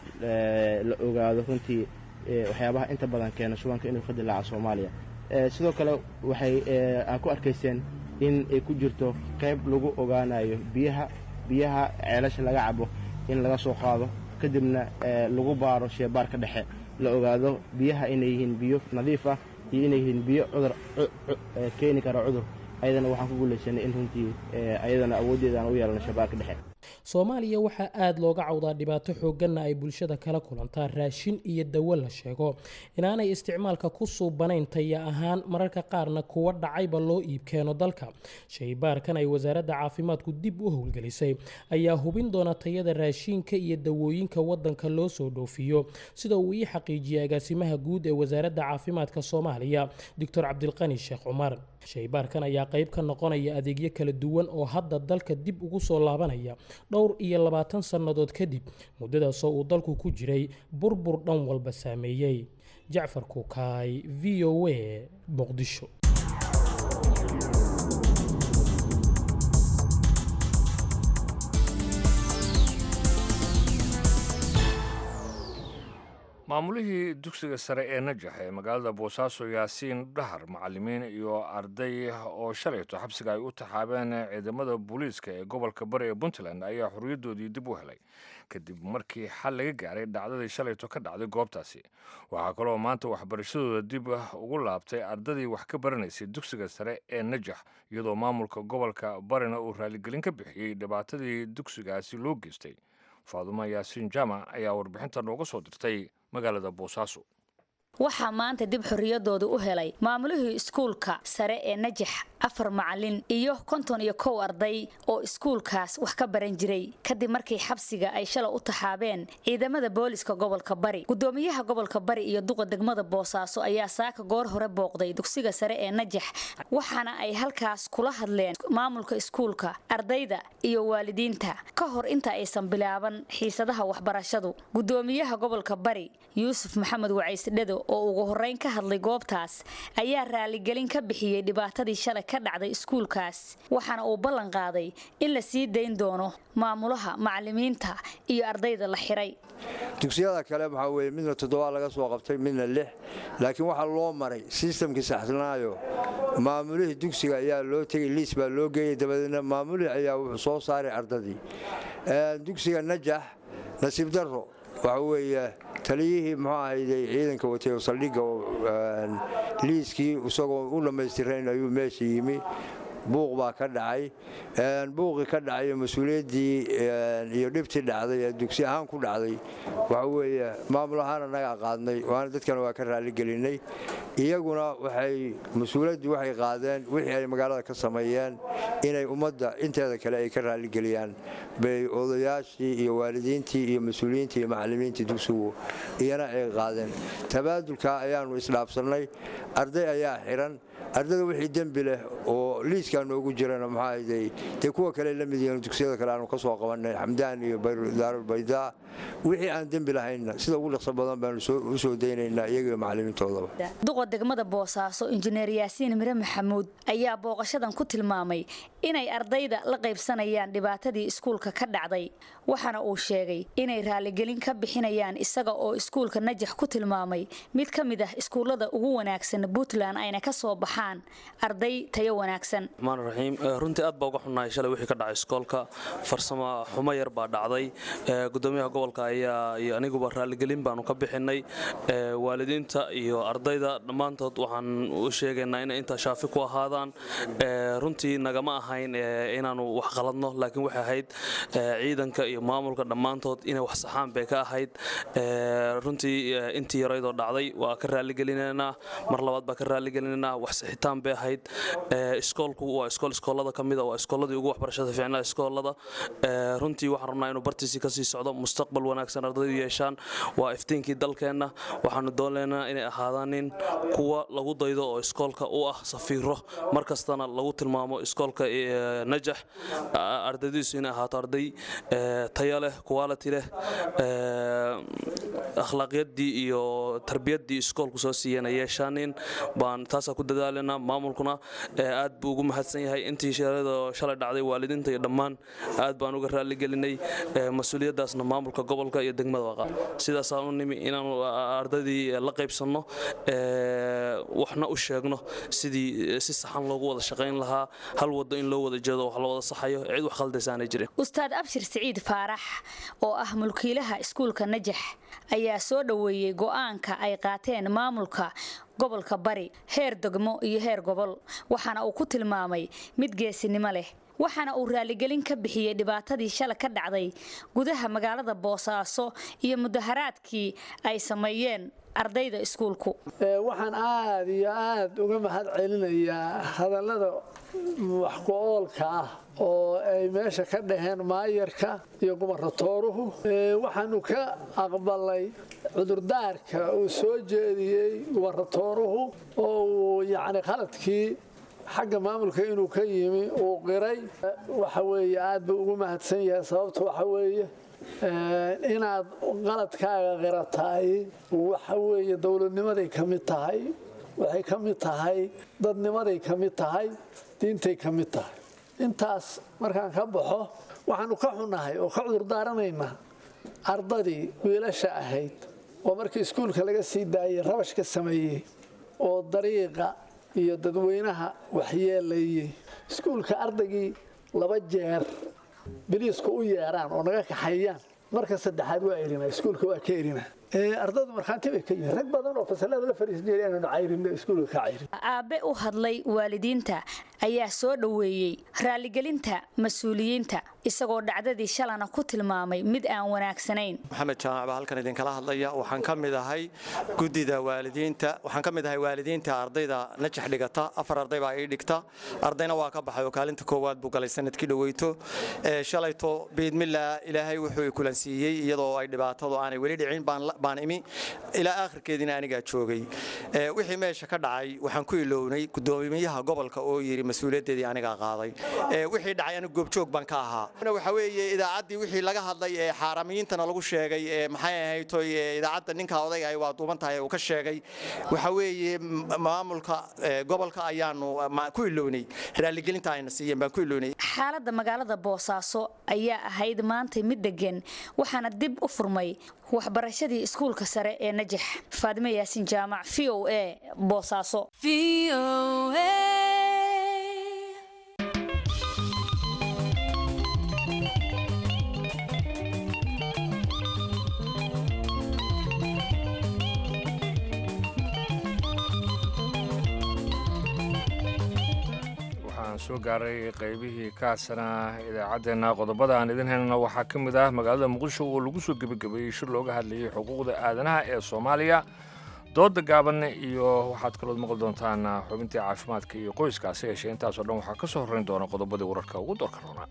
[SPEAKER 10] la ogaado runtii waxyaabaha inta badan keena shubanka inuu ka dilaaco Soomaaliya. sidoo kale waxay ku arkayseen in ay ku jirto qayb lagu ogaanayo biyaha ceelasha laga cabo in laga soo qaado, kadibna lagu baaro shaybaarka dhexe la ogaado biyaha inay yihiin biyo nadiif ah iyo inay yihiin biyo cudur keeni kara cudur. ayadana waxaan ku guulaysanay in runtii ayadana awooddeeda aan u yeelano shaybaarka dhexe.
[SPEAKER 9] Soomaaliya waxaa aad looga cawdaa dhibaato xoogganna ay bulshada kala kulantaa raashin iyo dawo la sheego inaanay isticmaalka ku suubanayn taya ahaan, mararka qaarna kuwa dhacayba loo iib keeno dalka. shaybaarkan ay wasaaradda caafimaadku dib u howlgelisay ayaa hubin doona tayada raashinka iyo dawooyinka waddanka loo soo dhoofiyo, sida uu ii xaqiijiyay agaasimaha guud ee wasaaradda caafimaadka Soomaaliya Dr. Cabdilqani Sheekh Cumar. shaybaarkan ayaa qayb ka noqonaya adeegyo kala duwan oo hadda dalka dib ugu soo laabanaya dhowr iyo 20 sannadood kadib, muddadaasoo uu dalku ku jiray burbur dhan walba saameeyey. Jacfar Kukay, VOA, Muqdisho.
[SPEAKER 2] maamulihii dugsiga sare ee Najax ee magaalada Boosaaso Yaasiin Dhahar, macallimiin iyo arday oo shalayto xabsiga ay u taxaabeen ciidamada booliiska ee gobolka Bari ee Puntland ayaa xorriyadoodii dib u helay kadib markii xal laga gaaray dhacdadii shalayto ka dhacday goobtaasi. waxaa kaloo maanta waxbarashadooda dib ugu laabtay ardadii wax ka baranaysay dugsiga sare ee Najax, iyadoo maamulka gobolka Barina uu raaligelin ka bixiyey dhibaatadii dugsigaasi loo geystay. Faadumo Yaasiin Jaamac ayaa warbixinta nooga soo dirtay magaalada Boosaaso.
[SPEAKER 11] waxaa maanta dib xorriyadooda u helay maamulihii iskuulka sare ee Najax, 4 macallin iyo 51 arday oo iskuulkaas wax ka baran jiray kadib markii xabsiga ay shalay u taxaabeen ciidamada booliska gobolka Bari. gudoomiyaha gobolka Bari iyo duqa degmada Boosaaso ayaa saaka goor hore booqday dugsiga sare ee Najax, waxaana ay halkaas kula hadleen maamulka iskuulka, ardayda iyo waalidiinta ka hor inta aysan bilaaban xiisadaha waxbarashadu. gudoomiyaha gobolka Bari Yuusuf Maxamed Waciis Dhedo oo ugu horeyn ka hadlay goobtaas ayaa raaligelin ka bixiyay dhibaatadii shalay ka dhacday iskuulkaas, waxaana uu ballan qaaday in la sii dayn doono maamulaha, macallimiinta iyo ardayda la xiray.
[SPEAKER 12] dugsiyada kale waxaa weeye midna 7 laga soo qabtay midna 6 laakiin waxaa loo maray systemkii saxsanaayo maamulihii dugsiga ayaa loo tegay liis baa loo geeyay dabadeedna maamulihii ayaa wuxuu soo saaray ardadii dugsiga najax nasiib darro waxa weeye taliyihii muxuu ahayday ciidanka watay oo saldhigga liiskii isagoo u dhammaystirayn ayuu meesha yimi buuq baa ka dhacay buuqii ka dhacay mas-uuliyaddii iyo dhibtii dhacday ee dugsi ahaan ku dhacday waxa weeye maamul ahaan annagaa qaadnay waana dadkana waa ka raaligelinay iyaguna mas-uuliyaddii waxay qaadeen wixii ay magaalada ka sameeyeen inay ummadda inteeda kale ay ka raaligeliyaan bay odayaashii iyo waalidiintii iyo mas-uuliyiintii iyo macallimiintii dugsigu iyana ay qaadeen tabaadulka ayaannu isdhaafsannay arday ayaa xiran ardada wixii dembi leh oo liiskaa noogu jirana maxaa ahayday dee kuwa kale la mid yihiin dugsiyada kale aanu ka soo qabannay xamdaan iyo daarulbaydaa wixii aan dembi lahaynna sida ugu dhaqso badan baanu u soo daynaynaa iyaga iyo macallimiintoodaba
[SPEAKER 11] duqa degmada boosaaso injineer yaasiin mire maxamuud ayaa booqashadan ku tilmaamay inay ardayda la qaybsanayaan dhibaatadii iskuulka ka dhacday waxaana uu sheegay inay raaligelin ka bixinayaan isaga oo iskuulka najax ku tilmaamay mid ka mid ah iskuullada ugu wanaagsan Puntland ayna ka soo baxaan arday tayo wanaagsan
[SPEAKER 13] raxiim runtii aad baa uga xunnahay shalay wixii ka dhacay iskoolka farsamo xumo yar baa dhacday gudoomiyaha gobolka ayaa iyo aniguba raaligelin baanu ka bixinay waalidiinta iyo ardayda dhammaantood waxaan u sheegaynaa inay intaa shaafi ku ahaadaan runtii nagama ahayn inaanu wax qaladno laakiin waxay ahayd ciidanka iyo maamulka dhammaantood inay wax saxaan bay ka ahayd runtii intii yaraydoo dhacday waa ka raaligelinaynaa mar labaad baa ka raaligelinaynaa wax saxitaan bay ahayd iskoolku waa iskoolada ka mid ah waa iskooladii ugu waxbarashada fiicnaa iskoolada runtii waxaan rabnaa inuu bartiisii kasii socdo mustaqbal wanaagsan ardaydu yeeshaan waa iftiinkii dalkeenna waxaanu doonaynaa inay ahaadaanin kuwa lagu daydo oo iskoolka u ah safiiro markastana lagu tilmaamo iskoolka najax ardaydiisu inay ahaato arday tayo leh quality leh akhlaaqyaddii iyo tarbiyaddii iskoolku soo siiyeen yeeshaanin baan taasaa ku dadaalanaa maamulkuna aad buu ugu mahadsan yahay intii shalay dhacday waalidiinta iyo dhammaan aad baan uga raaligelinay mas-uuliyaddaasna maamulka gobolka iyo degmada waqa sidaasaan u nimi inaanu ardaydii la qaybsanno waxna u sheegno sidii si saxan loogu wada shaqayn lahaa hal waddo in loo wada jeedo wax la wada saxayo cid wax khaldaysaanay jirin
[SPEAKER 11] ustaad abshir siciid faarax oo ah mulkiilaha iskuulka najax ayaa soo dhaweeyay go'aanka ay qaateen maamulka gobolka bari heer degmo iyo heer gobol waxaana uu ku tilmaamay mid geesinimo leh waxaana uu raaligelin ka bixiyay dhibaatadii shalay ka dhacday gudaha magaalada boosaaso iyo mudaharaadkii ay sameeyeen ardayda iskuulku
[SPEAKER 14] waxaan aad iyo aad uga mahad celinayaa hadallada wax ku oolka ah oo ay meesha ka dhaheen maayarka iyo gumarratooruhu waxaanu ka aqbalay cudurdaarka uu soo jeediyey gumarratooruhu oo uu yacni qaladkii xagga maamulka inuu ka yimi uu qiray waxa weeye aad buu ugu mahadsan yahay sababta waxa weeye inaad qaladkaaga qirataay waxa weeye dowladnimaday ka mid tahay waxay ka mid tahay dadnimaday ka mid tahay diintay ka mid tahay intaas markaan ka baxo waxaanu ka xunnahay oo ka cudurdaaranaynaa ardadii wiilasha ahayd oo markii iskuulka laga sii daayay rabash ka sameeyey oo dariiqa iyo dadweynaha waxyeelayay iskuulka ardaygii 2 jeer biliisku u yeeraan oo naga kaxayaan marka saddexaad waa erina iskuulka waa ka erina ardaydu markaanti bay ka yihiin rag badan oo fasalada la fariisnay inaanu cayrinno iskuulka ka cayrin
[SPEAKER 11] aabe u hadlay waalidiinta ayaa soo dhaweeyay raaligelinta mas'uuliyiinta isagoo dhacdadii shalana ku tilmaamay mid aan wanaagsanayn
[SPEAKER 15] maxamed jaamac baa halkan idin kala hadlaya waxaan ka mid ahay gudida waalidiinta waxaan ka mid ahay waalidiinta ardayda najax dhigata 4 arday baa ii dhigta ardayna waa ka baxay oo kaalinta koowaad buu galay sanadkii dhaweyto shalayto biidmillah ilaahay wuxuu kulan siiyay iyadoo ay dhibaatadu aanay weli dhicin baan imi ilaa aakhirkeedina aniga joogay wixii meesha ka dhacay waxaan ku iloownay gudoomiyaha gobolka oo yiri mas'uuliyadeedii aniga qaaday wixii dhacay aniga goobjoog baan ka ahaa waxa weeye idaacaddii wixii laga hadlay ee xaaramiyiintana lagu sheegay maxay ahayd idaacadda ninka odayga ay waa duuban tahay uu ka sheegay waxa weeye maamulka gobolka ayaanu ku ilownay raaligelinta ayna siiyeen baan ku ilownay.
[SPEAKER 11] xaaladda magaalada Boosaaso ayaa ahayd maanta mid degan waxaana dib u furmay waxbarashadii iskuulka sare ee Najax. Faadime Yaasin Jaamac VOA Boosaaso.
[SPEAKER 2] soo gaaray qaybihii kaasana idaacadeena qodobada aan idin helna waxaa ka mid ah magaalada Muqdisho oo lagu soo gabagabeeyay shir looga hadlayay xuquuqda aadanaha ee Soomaaliya dooda gaaban iyo waxaad kaloo maqal doontaan xubintii caafimaadka iyo qoyskaasi yeeshay intaas oo dhan waxaa ka soo horeyn doona qodobadii wararka ugu doorka roona.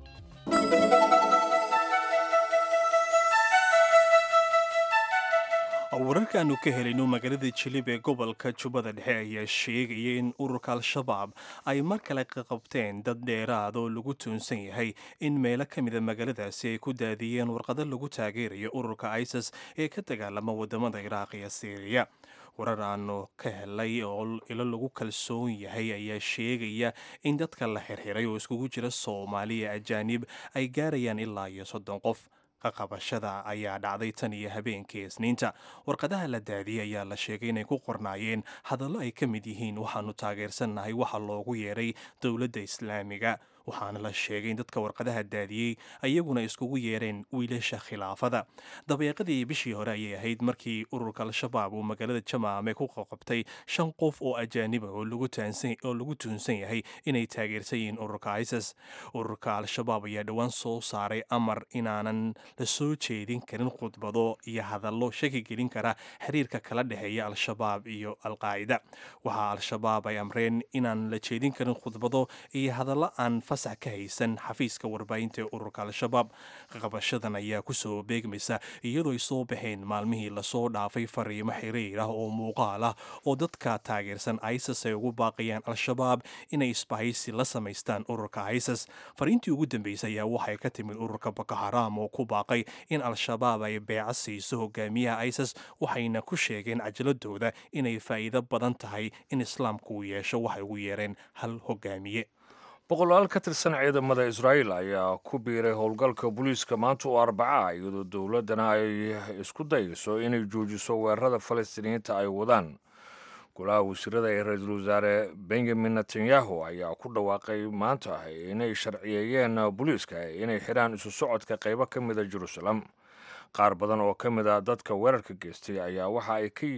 [SPEAKER 1] wararkaanu ka helayno magaalada Jilib ee gobolka Jubbada Dhexe ayaa sheegaya in ururka Al-Shabaab ay mar kale qabteen dad dheeraad oo lagu tuunsan yahay in meelo ka mid ah magaaladaasi ay ku daadiyeen warqado lagu taageerayo ururka ISIS ee ka dagaalama wadamada Iraq iyo Syria. warar aanu ka helay oo ilo lagu kalsoon yahay ayaa sheegaya in dadka la xirxiray oo iskugu jira Soomaaliya ajaanib ay gaarayaan ilaa 30 qof. qabashada ayaa dhacday tan iyo habeenkii Isniinta. warqadaha la daadiyay ayaa la sheegay inay ku qornaayeen hadallo ay ka mid yihiin waxaanu taageersannahay waxa loogu yeeray dowladda Islaamiga. waxaana la sheegay in dadka warqadaha daadiyey ayaguna iskugu yeereen wiilasha khilaafada. dabeeqadii bishii hore ayay ahayd markii ururka Al-Shabaab uu magaalada Jamaame ku qabtay 5 qof oo ajaanib ah oo lagu tuunsan yahay inay taageersan yihiin ururka ISIS. ururka Al-Shabaab ayaa dhawaan soo saaray amar inaanan la soo jeedin karin khudbado iyo hadallo shaki gelin kara xiriirka kala dhexeeya Al-Shabaab iyo Al-Qaa'ida. waxaa Al-Shabaab ay amreen inaan la jeedin karin khudbado iyo hadallo aan fasax ka haysan xafiiska warbaahinta ee ururka Al-Shabaab. qabashadan ayaa ku soo beegmaysa iyadoo ay soo baxeen maalmihii la soo dhaafay fariimo xiriir ah oo muuqaal ah oo dadka taageersan ISIS ay ugu baaqayaan Al-Shabaab inay isbahaysi la samaystaan ururka ISIS. fariintii ugu dambeysay ayaa waxay ka timid ururka Boko Haram oo ku baaqay in Al-Shabaab ay beeca siiso hogaamiyaha ISIS waxayna ku sheegeen cajaladooda inay faa'iido badan tahay in islaamku uu yeesho waxay ugu yeereen hal hogaamiye.
[SPEAKER 2] boqolaal ka tirsan ciidamada Israa'iil ayaa ku biiray howlgalka booliiska maanta oo Arbaca iyadoo dowladana ay isku dayayso inay joojiso weerarada Falastiiniyiinta ay wadaan. golaha wasiirada ee ra'iisul wasaare Benjamin Netanyahu ayaa ku dhawaaqay maanta inay sharciyeeyeen booliiska inay xiraan isu socodka qaybo ka mid ah Jerusalem. qaar badan oo ka mid ah dadka weerarka geystay ayaa waxa ay ka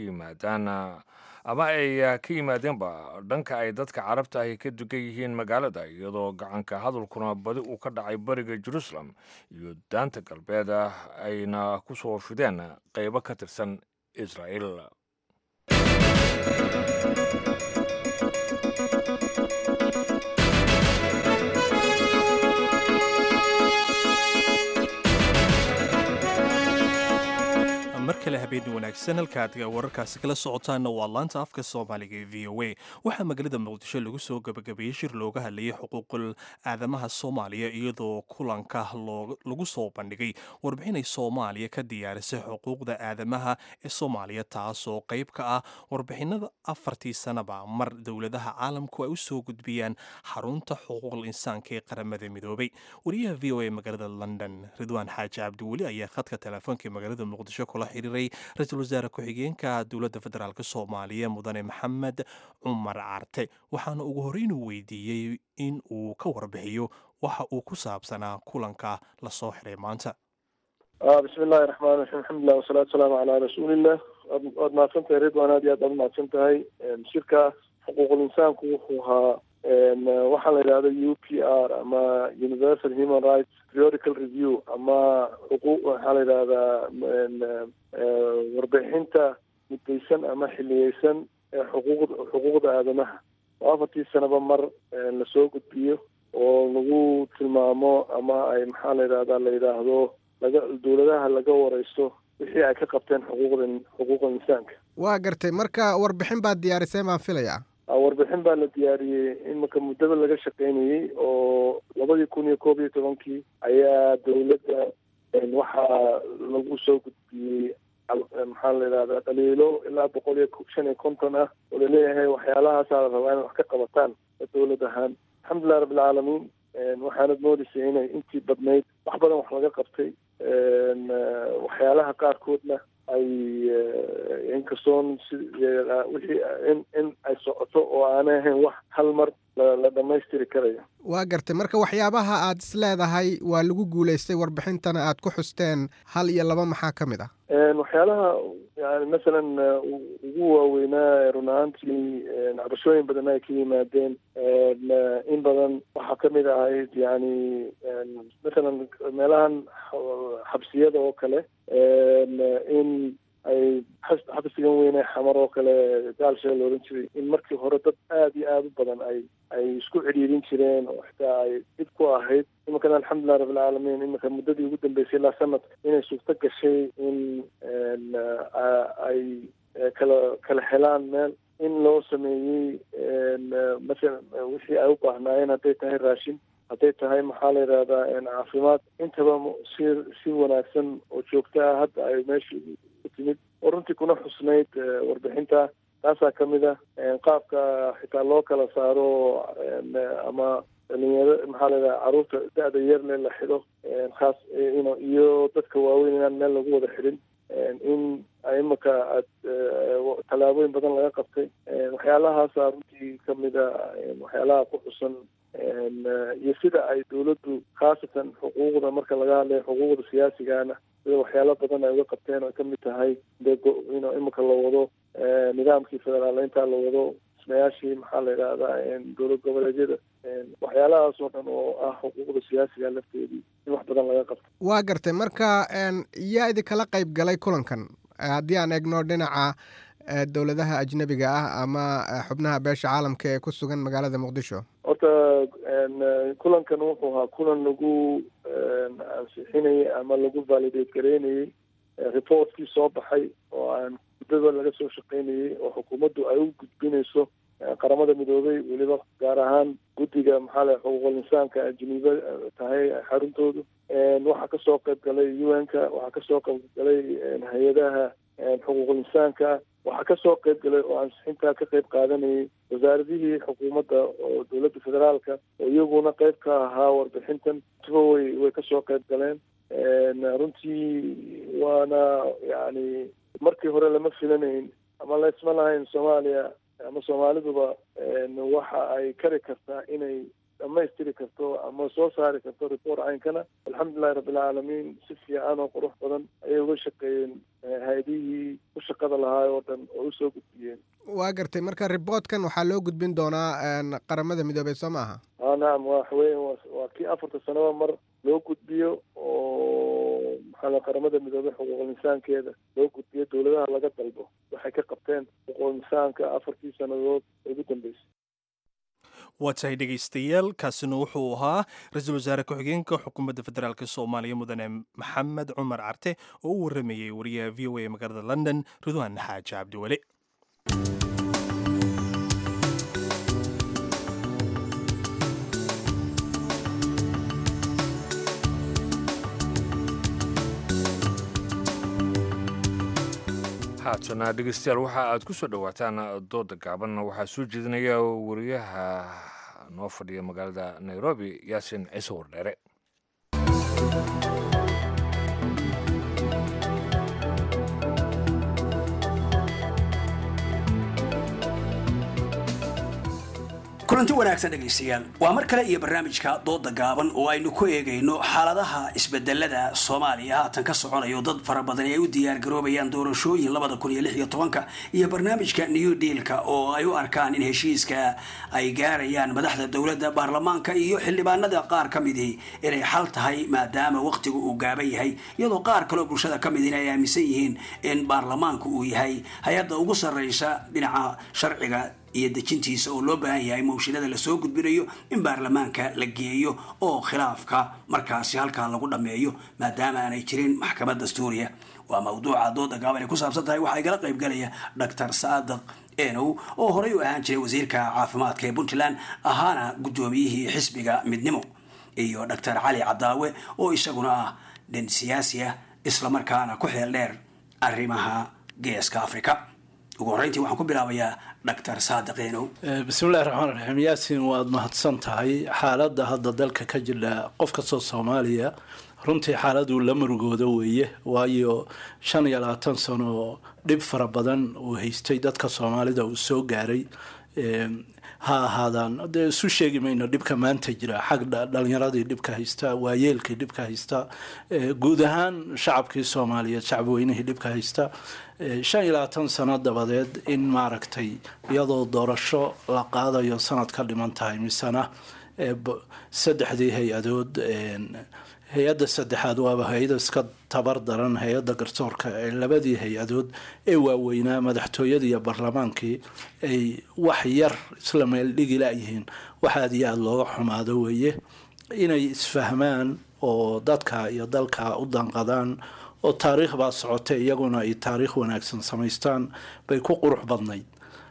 [SPEAKER 2] yimaadeenba dhanka ay dadka carabta ahi ka dugan yihiin magaalada iyadoo gacanka hadalkuna badi uu ka dhacay bariga Jerusalem iyo daanta galbeed ayna ku soo fideen qaybo ka tirsan Israa'iil.
[SPEAKER 1] markale habeen wanaagsan halkaad wararkaasi kala socotaana waa laanta afka Soomaaliga ee VOA. waxaa magaalada Muqdisho lagu soo gabagabeeyay shir looga hadlayay xuquuqul aadamaha Soomaaliya iyadoo kulanka lagu soo bandhigay warbixin ay Soomaaliya ka diyaarisay xuquuqda aadamaha ee Soomaaliya taasoo qayb ka ah warbixinada 4 sanaba mar dowladaha caalamku ay u soo gudbiyaan xarunta xuquuqul insaanka ee qaramada midoobay. wariyaha VOA magaalada London Ridwaan Xaaji Cabdiweli ayaa khadka telefoonka magaalada Muqdisho kula ra'iisul wasaare ku-xigeenka dowladda federaalka Soomaaliya mudane Maxamed Cumar Carte waxaana ugu horeyn uu weydiiyey in uu ka warbixiyo waxa uu ku saabsanaa kulanka la soo xiray maanta.
[SPEAKER 16] bismillahi raxmaani raxiim alxamdulilah wasalaatu wasalaamu calaa rasuulillah. waad mahadsantahay Ridwaan, aad iyo aad baad mahadsantahay. shirka xuquuqul insaanku wuxuu ahaa waxaa la yidhahda UPR ama Universal Human Rights Periodical Review ama waxaa la yidhahdaa warbixinta mudaysan ama xiliyeysan ee xuquuqda aadamaha oo 4 sanaba mar lasoo gudbiyo oo lagu tilmaamo ama ay maxaa la yidhaahdo dowladaha laga wareysto wixii ay ka qabteen xuquuqda insaanka.
[SPEAKER 17] waa gartay marka warbixin baad diyaarisay baan filayaa.
[SPEAKER 16] warbixin baa la diyaariyey iminka muddaba laga shaqaynayey oo 2011 ayaa dowladda waxaa lagu soo gudbiyey maxaa la yidhahdaa dhaliilo ilaa 155 ah oo laleeyahay waxyaalahaasaa la rabaa inay wax ka qabataan dowlad ahaan. alxamdulilah rabbilcaalamiin waxaanad moodaysa inay intii badnayd wax badan wax laga qabtay, waxyaalaha qaarkoodna ay inkastoon wixii in ay socoto oo aanay ahayn wax hal mar la dhammaystiri karayo.
[SPEAKER 17] waa gartay marka waxyaabaha aad is leedahay waa lagu guulaystay warbixintana aad ku xusteen 1 iyo 2 maxaa ka mid ah?
[SPEAKER 16] waxyaalaha yani masalan ugu waaweynaa run ahaantii cabashooyin badan ay ka yimaadeen in badan waxaa ka mid ahayd yani masalan meelahan xabsiyada oo kale in ay xabsigan weyne xamar oo kale gaalsha la oran jiray in markii hore dad aad iyo aad u badan ay isku cidhiirin jireen oo xitaa ay dib ku ahayd. iminkan alxamdulilah rabbilcaalamiin iminka muddadii ugu dambeysay ilaa sanad inay suurto gashay in ay kala helaan meel in loo sameeyey masalan wixii ay u baahnaayeen hadday tahay raashin, hadday tahay maxaa la yidhahdaa caafimaad, intaba si wanaagsan oo joogto ah hadda ay meesha ku timid oo runtii kuna xusnayd warbixinta. taasaa ka mid ah qaabka xitaa loo kala saaro ama dhalinyaro maxaa la yidhaha carruurta da-da yarle la xidho khaas iyo dadka waaweyn inaan meel lagu wada xidhin, in imika tallaabooyin badan laga qabtay. waxyaalahaasa runtii ka mid a waxyaalaha ku xusan iyo sida ay dowladdu khaasatan xuquuqda marka laga hadlayo xuquuqda siyaasigana sida waxyaalo badan ay uga qabteen oo kamid tahay imika la wado nidaamkii federaaleynta la wado dhismayaashii maxaa la yidhahdaa dowlad goboleedyada waxyaalahaas oo dhan oo ah xuquuqda siyaasiga lafteedii in wax badan laga qabto.
[SPEAKER 17] waa gartay marka yaa idinkala qayb galay kulankan haddii aan eegno dhinaca dowladaha ajnabiga ah ama xubnaha beesha caalamka ee ku sugan magaalada muqdisho?
[SPEAKER 16] horta kulankan wuxuu ahaa kulan lagu ansixinayay ama lagu validate gareynayey reportkii soo baxay oo aan muddada laga soo shaqaynayey oo xukuumaddu ay u gudbinayso qaramada midoobay, weliba gaar ahaan guddiga maxaa la xuquuqul insaanka Geneva tahay xaruntoodu. waxaa kasoo qayb galay UN-ka, waxaa kasoo qayb galay hay-adaha xuquuqul insaanka, waxaa kasoo qayb galay oo ansixintaa ka qayb qaadanayay wasaaradihii xukuumadda oo dowladda federaalka oo iyaguna qayb ka ahaa warbixintan tuba way kasoo qayb galeen. runtii waana yani markii hore lama filanayn ama laysma lahayn Soomaaliya ama Soomaaliduba waxa ay kari kartaa inay dhammaystiri karto ama soo saari karto report caynkana. alxamdulilahi rabbilcaalamiin si fiican oo qurux badan ayay uga shaqeeyeen hay-adihii ku shaqada lahaa oo dhan oo usoo gudbiyeen.
[SPEAKER 17] waa gartay marka reportkan waxaa loo gudbin doonaa qaramada midoobey soo maaha?
[SPEAKER 16] nacam waa kii 4 sanaba mar loo gudbiyo oo maxaa qaramada midoobey xuquuqul insaankeeda loo gudbiyo dowladaha laga dalbo waxay ka qabteen xuquuqul insaanka 4 sannadood ee ugu dambeysay.
[SPEAKER 1] waa tahay dhegaystayaal kaasina wuxuu ahaa ra-iisul wasaare ku-xigeenka xukuumadda federaalk soomaaliya mudane maxamed cumar carte oo u waramayey wariyaha v o a magaalada london ridwaan xaaji cabdiweli.
[SPEAKER 2] haatana dhegeystayaal waxa aad ku soo dhawaataan dooda gaaban waxaa soo jeedinaya wariyaha noo fadhiya magaalada Nairobi Yaasin Ciise Wardheere.
[SPEAKER 18] kulanti wanaagsan dhegaystayaal waa mar kale iyo barnaamijka dooda gaaban oo aynu ku eegayno xaaladaha isbedelada Soomaaliya haatan ka soconayo dad fara badan ay u diyaar garoobayaan doorashooyin 2016 iyo barnaamijka New Deal-ka oo ay u arkaan in heshiiska ay gaarayaan madaxda dawladda baarlamaanka iyo xildhibaanada qaar kamidii inay xal tahay maadaama waqtigu uu gaaban yahay iyadoo qaar kale bulshada kamidina ay aaminsan yihiin in baarlamaanku uu yahay hay'adda ugu sarreysa dhinaca sharciga iyo dejintiisa oo loo baahan yahay mooshinada lasoo gudbinayo in baarlamaanka la geeyo oo khilaafka markaasi halkaa lagu dhammeeyo maadaama aanay jirin maxkamad dastuuriya. waa mawduuca dooda gaaban ay ku saabsan tahay. waxaa igala qayb galaya Dr. Saadiq Enow oo horey u ahaan jiray wasiirka caafimaadka ee Puntland ahaana gudoomiyihii xisbiga Midnimo, iyo Dr. Cali Cadaawe oo isaguna ah nin siyaasi ah isla markaana ku xeel dheer arrimaha geeska Afrika. ugu horeyntii waxaan ku bilaabayaa Dr. Saadiq Enow.
[SPEAKER 19] bismillaahir rahmaanir rahiim. Yaasin waad mahadsan tahay. xaaladda hadda dalka ka jirta qof kastoo Soomaaliya runtii xaaladu la murugooda weeye, waayo 25 sano dhib fara badan uu haystay dadka Soomaalida uu soo gaaray. ha ahaadaan dee isu sheegi mayno dhibka maanta jira, xag dhalinyaradii dhibka haysta, waayeelkii dhibka haysta, guud ahaan shacabkii Soomaaliyeed shacabweynihii dhibka haysta. 25 sano dabadeed in maaragtay iyadoo doorasho la qaadayo sanad ka dhiman tahay misana saddexdii hay-adood, hay-adda saddexaad waaba hay-ada iska tabar daran, hay-adda garsoorka, labadii hay-adood ee waaweynaa madaxtooyadii iyo baarlamaankii ay wax yar isla meel dhigi layihiin. wax aad iyo aada looga xumaado weeye. inay isfahmaan oo dadka iyo dalka u danqadaan oo taariikh baa socotay, iyaguna ay taariikh wanaagsan samaystaan bay ku qurux badnayd.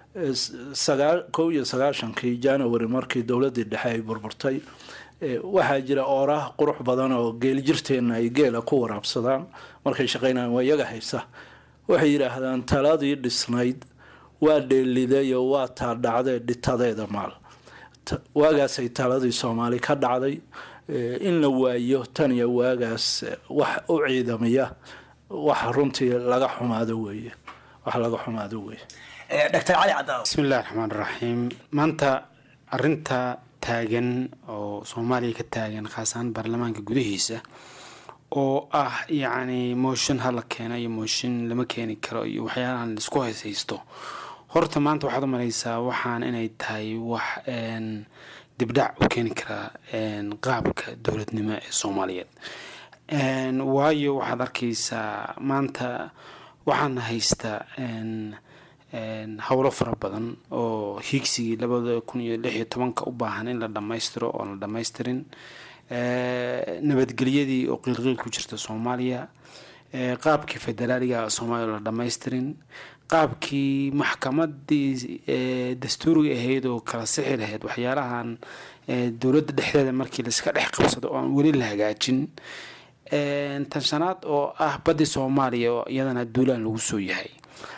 [SPEAKER 19] 19 January markii dowladii dhexe ay burburtay, waxaa jira ooraah qurux badan oo geel jirteena ay geela ku waraabsadaan markay shaqaynayaan, waa iyaga haysa. waxay yidhaahdaan taladii dhisnayd waa dheeliday oo waa taa dhacdee dhitadeeda maal. waagaasay taladii Soomaali ka dhacday. in la waayo tan iyo waagaas wax u ciidamaya wax runtii laga xumaado weeye, wax laga xumaado weeye.
[SPEAKER 18] Dr. Cali Cadaawe.
[SPEAKER 20] bismillaahir rahmaanir rahiim. maanta arinta taagan oo Soomaaliya ka taagan khaasan baarlamaanka gudihiisa oo ah yacni mooshin hala keenay iyo mooshin lama keeni karo iyo waxyaalahan la isku haysto. horta maanta waxaad u malaysaa waxaan inay tahay wax dibdhac u keeni karaa qaabka dowladnimo ee Soomaaliyeed. waayo waxaad arkaysaa maanta waxaan haystaa howlo fara badan oo hiigsigii 2016 u baahan in la dhammaystiro oo la dhammaystirin. nabadgelyadii oo qiilqiil ku jirta Soomaaliya, qaabkii federaaliga Soomaaliya la dhammaystirin, qaabkii maxkamadii dastuuriga ahayd oo kala sixi lahayd waxyaalahan dowladda dhexdeeda markii la iska dhex qabsado oo aan weli la hagaajin. tan shanaad oo ah badii Soomaaliya oo iyadana duulaan lagu soo yahay.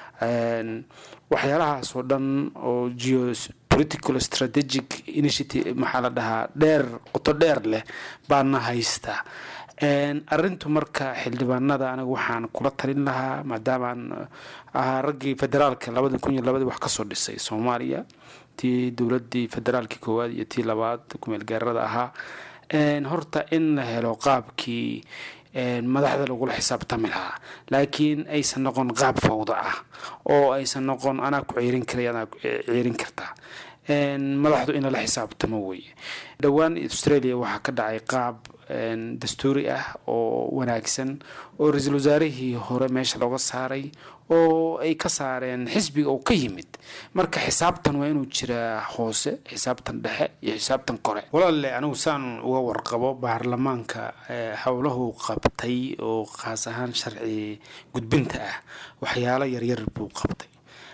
[SPEAKER 20] waxyaalahaas oo dhan oo geopolitical strategic initiative maxaa la dhahaa dheer qoto dheer leh baana haysta. arintu marka xildhibaanada anigu waxaan kula talin lahaa maadaamaan ahaa raggii federaalka 2002 wax kasoo dhisay Soomaaliya, tii dowladii federaalka koowaad iyo tii labaad kumeel gaarada ahaa, horta in la helo qaabkii madaxda lagula xisaabtami lahaa, laakiin aysan noqon qaab fawda ah oo aysan noqon anaa ku ciirin karay anaa ciirin kartaa. madaxdu in la xisaabtamo weeye. dhowaan Australia waxaa ka dhacay qaab dastuuri ah oo wanaagsan oo ra'iisul wasaarihii hore meesha looga saaray oo ay ka saareen xisbiga oo ka yimid. marka xisaabtan waa inuu jiraa hoose, xisaabtan dhexe iyo xisaabtan kore. walaalle anigu saan uga warqabo baarlamaanka howlahu qabtay oo khaas ahaan sharci gudbinta ah waxyaalo yaryar buu qabtay.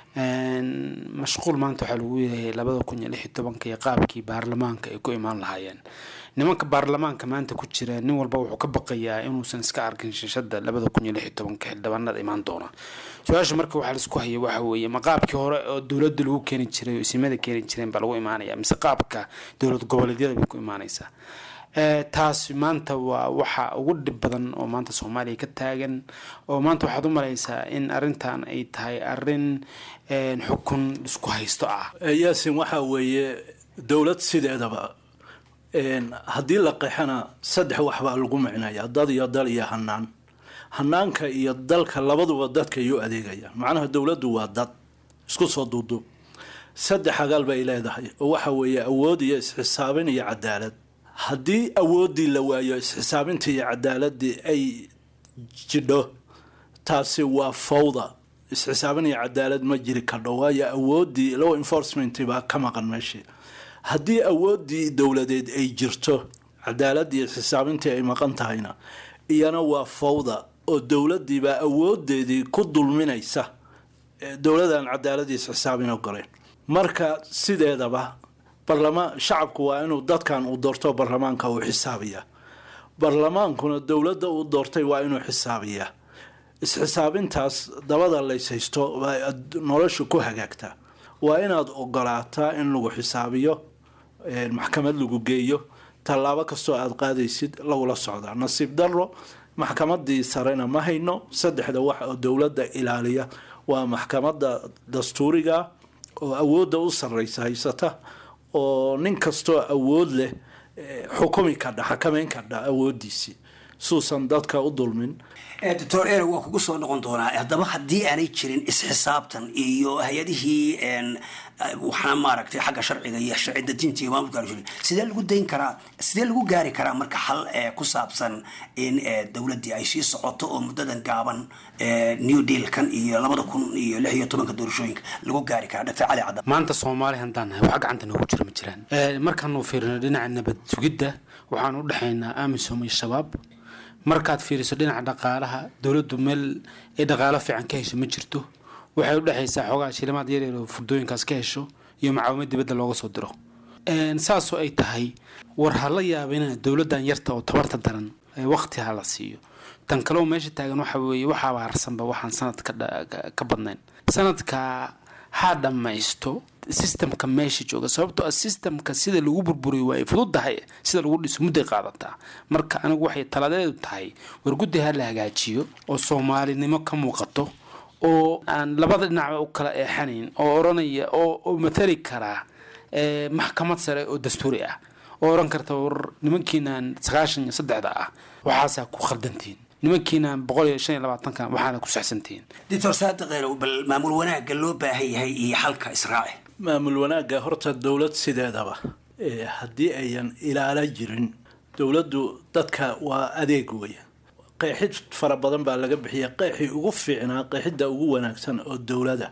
[SPEAKER 20] mashquul maanta waxaa lagu yahay 2016 iyo qaabkii baarlamaanka ay ku imaan lahaayeen. nimanka baarlamaanka maanta ku jira nin walba wuxuu ka baqayaa inuusan iska arkin shashada 2016 xildhibaanada imaan doona. su-aasha marka waxaa la isku hayay waxa weeye ma qaabkii hore oo dowladda lagu keeni jiray oo isimada keeni jireen baa lagu imaanaya mise qaabka dowlad goboleedyada bay ku imaanaysaa. taas maanta waa waxa ugu dhib badan oo maanta Soomaaliya ka taagan oo maanta waxaad u malaysaa in arintan ay tahay arin xukun isku haysto ah.
[SPEAKER 19] Yaasin waxa weeye dowlad sideedaba haddii la qeexana saddex waxbaa lagu micnayaa dad iyo dal iyo hanaan. hanaanka iyo dalka labaduba dadka ayuu adeegayaan. macnaha dowladdu waa dad isku soo duuduub. saddex agal bay leedahay oo waxa weeye awood iyo isxisaabin iyo cadaalad. haddii awoodii la waayo isxisaabintii iyo cadaaladii ay jidho taasi waa fawda isxisaabin iyo cadaalad ma jiri kadho waayo awooddii law enforcement baa ka maqan meeshii haddii awooddii dowladeed ay jirto cadaaladii isxisaabintii ay maqan tahayna iyana waa fawda oo dowladdii baa awoodeedii ku dulminaysa dowladan cadaaladii isxisaabin ogoleen marka sideedaba shacabku waa inuu dadkan uu doorto baarlamaanka uu xisaabiya baarlamaankuna dowladda uu doortay waa inuu xisaabiya isxisaabintaas dabada layshaysto nolosha ku hagaagtaa waa inaad ogolaataa in lagu xisaabiyo maxkamad lagu geeyo tallaabo kastoo aad qaadaysid lagula socdaa nasiib daro maxkamadii sarena ma hayno saddexda wax oo dowladda ilaaliya waa maxkamadda dastuuriga oo awoodda u sarreysa haysata oo nin kastoo awood leh xukumi kadha xakameyn kadha awooddiisii suusan dadka u dulmin
[SPEAKER 18] doctor ere waa kugu soo noqon doonaa haddaba haddii aanay jirin isxisaabtan iyo hay-adihii waxaa maaragtay xagga sharciga iyo sharcida diinta iyo maamulka jirin sidee lagu dayn karaa sidee lagu gaari karaa marka xal ku saabsan in dowladdii ay sii socoto oo muddadan gaaban new dealkan iyo 2016 doorashooyinka lagu gaari karaa dr cali cadda
[SPEAKER 20] maanta soomaali haddaan nahay wax gacanta noogu jira ma jiraan markaanu fiirino dhinaca nabad sugidda waxaan u dhexaynaa amisom iyo shabaab markaad fiiriso dhinaca dhaqaalaha dowladdu meel ay dhaqaalo fiican ka hesho ma jirto waxay u dhexaysaa xoogaa shilimaad yaryar oo furdooyinkaas ka hesho iyo macaawimad dibadda looga soo diro saasoo ay tahay war ha la yaabina dowladdan yarta oo tabarta daran waqti ha la siiyo tan kaleo meesha taagan waxa weeye waxaaba harsanba waxaan sanadka ka badnayn sanadka ha dhammaysto systemka meesha jooga sababtoo ah systemka sida lagu burburiyo waa ay fududahay sida lagu dhiso mudday qaadataa marka anigu waxay taladeedu tahay war guddi ha la hagaajiyo oo soomaalinimo ka muuqato oo aan labada dhinacba u kala eexanayn oo oranaya oo matali karaa maxkamad sare oo dastuuri ah oo oran karta war nimankiinaan 93 ah waxaasaa ku khaldantiin nimankiinaan 125 waxaana ku saxsantiin
[SPEAKER 18] doctor saadiqeena bal maamul wanaagga loo baahan yahay iyo xalka israaci
[SPEAKER 19] maamul wanaagga horta dowlad sideedaba haddii ayan ilaala jirin dowladdu dadka waa adeeg weeye qeexid fara badan baa laga bixiya qeexii ugu fiicnaa qeexidda ugu wanaagsan oo dowladda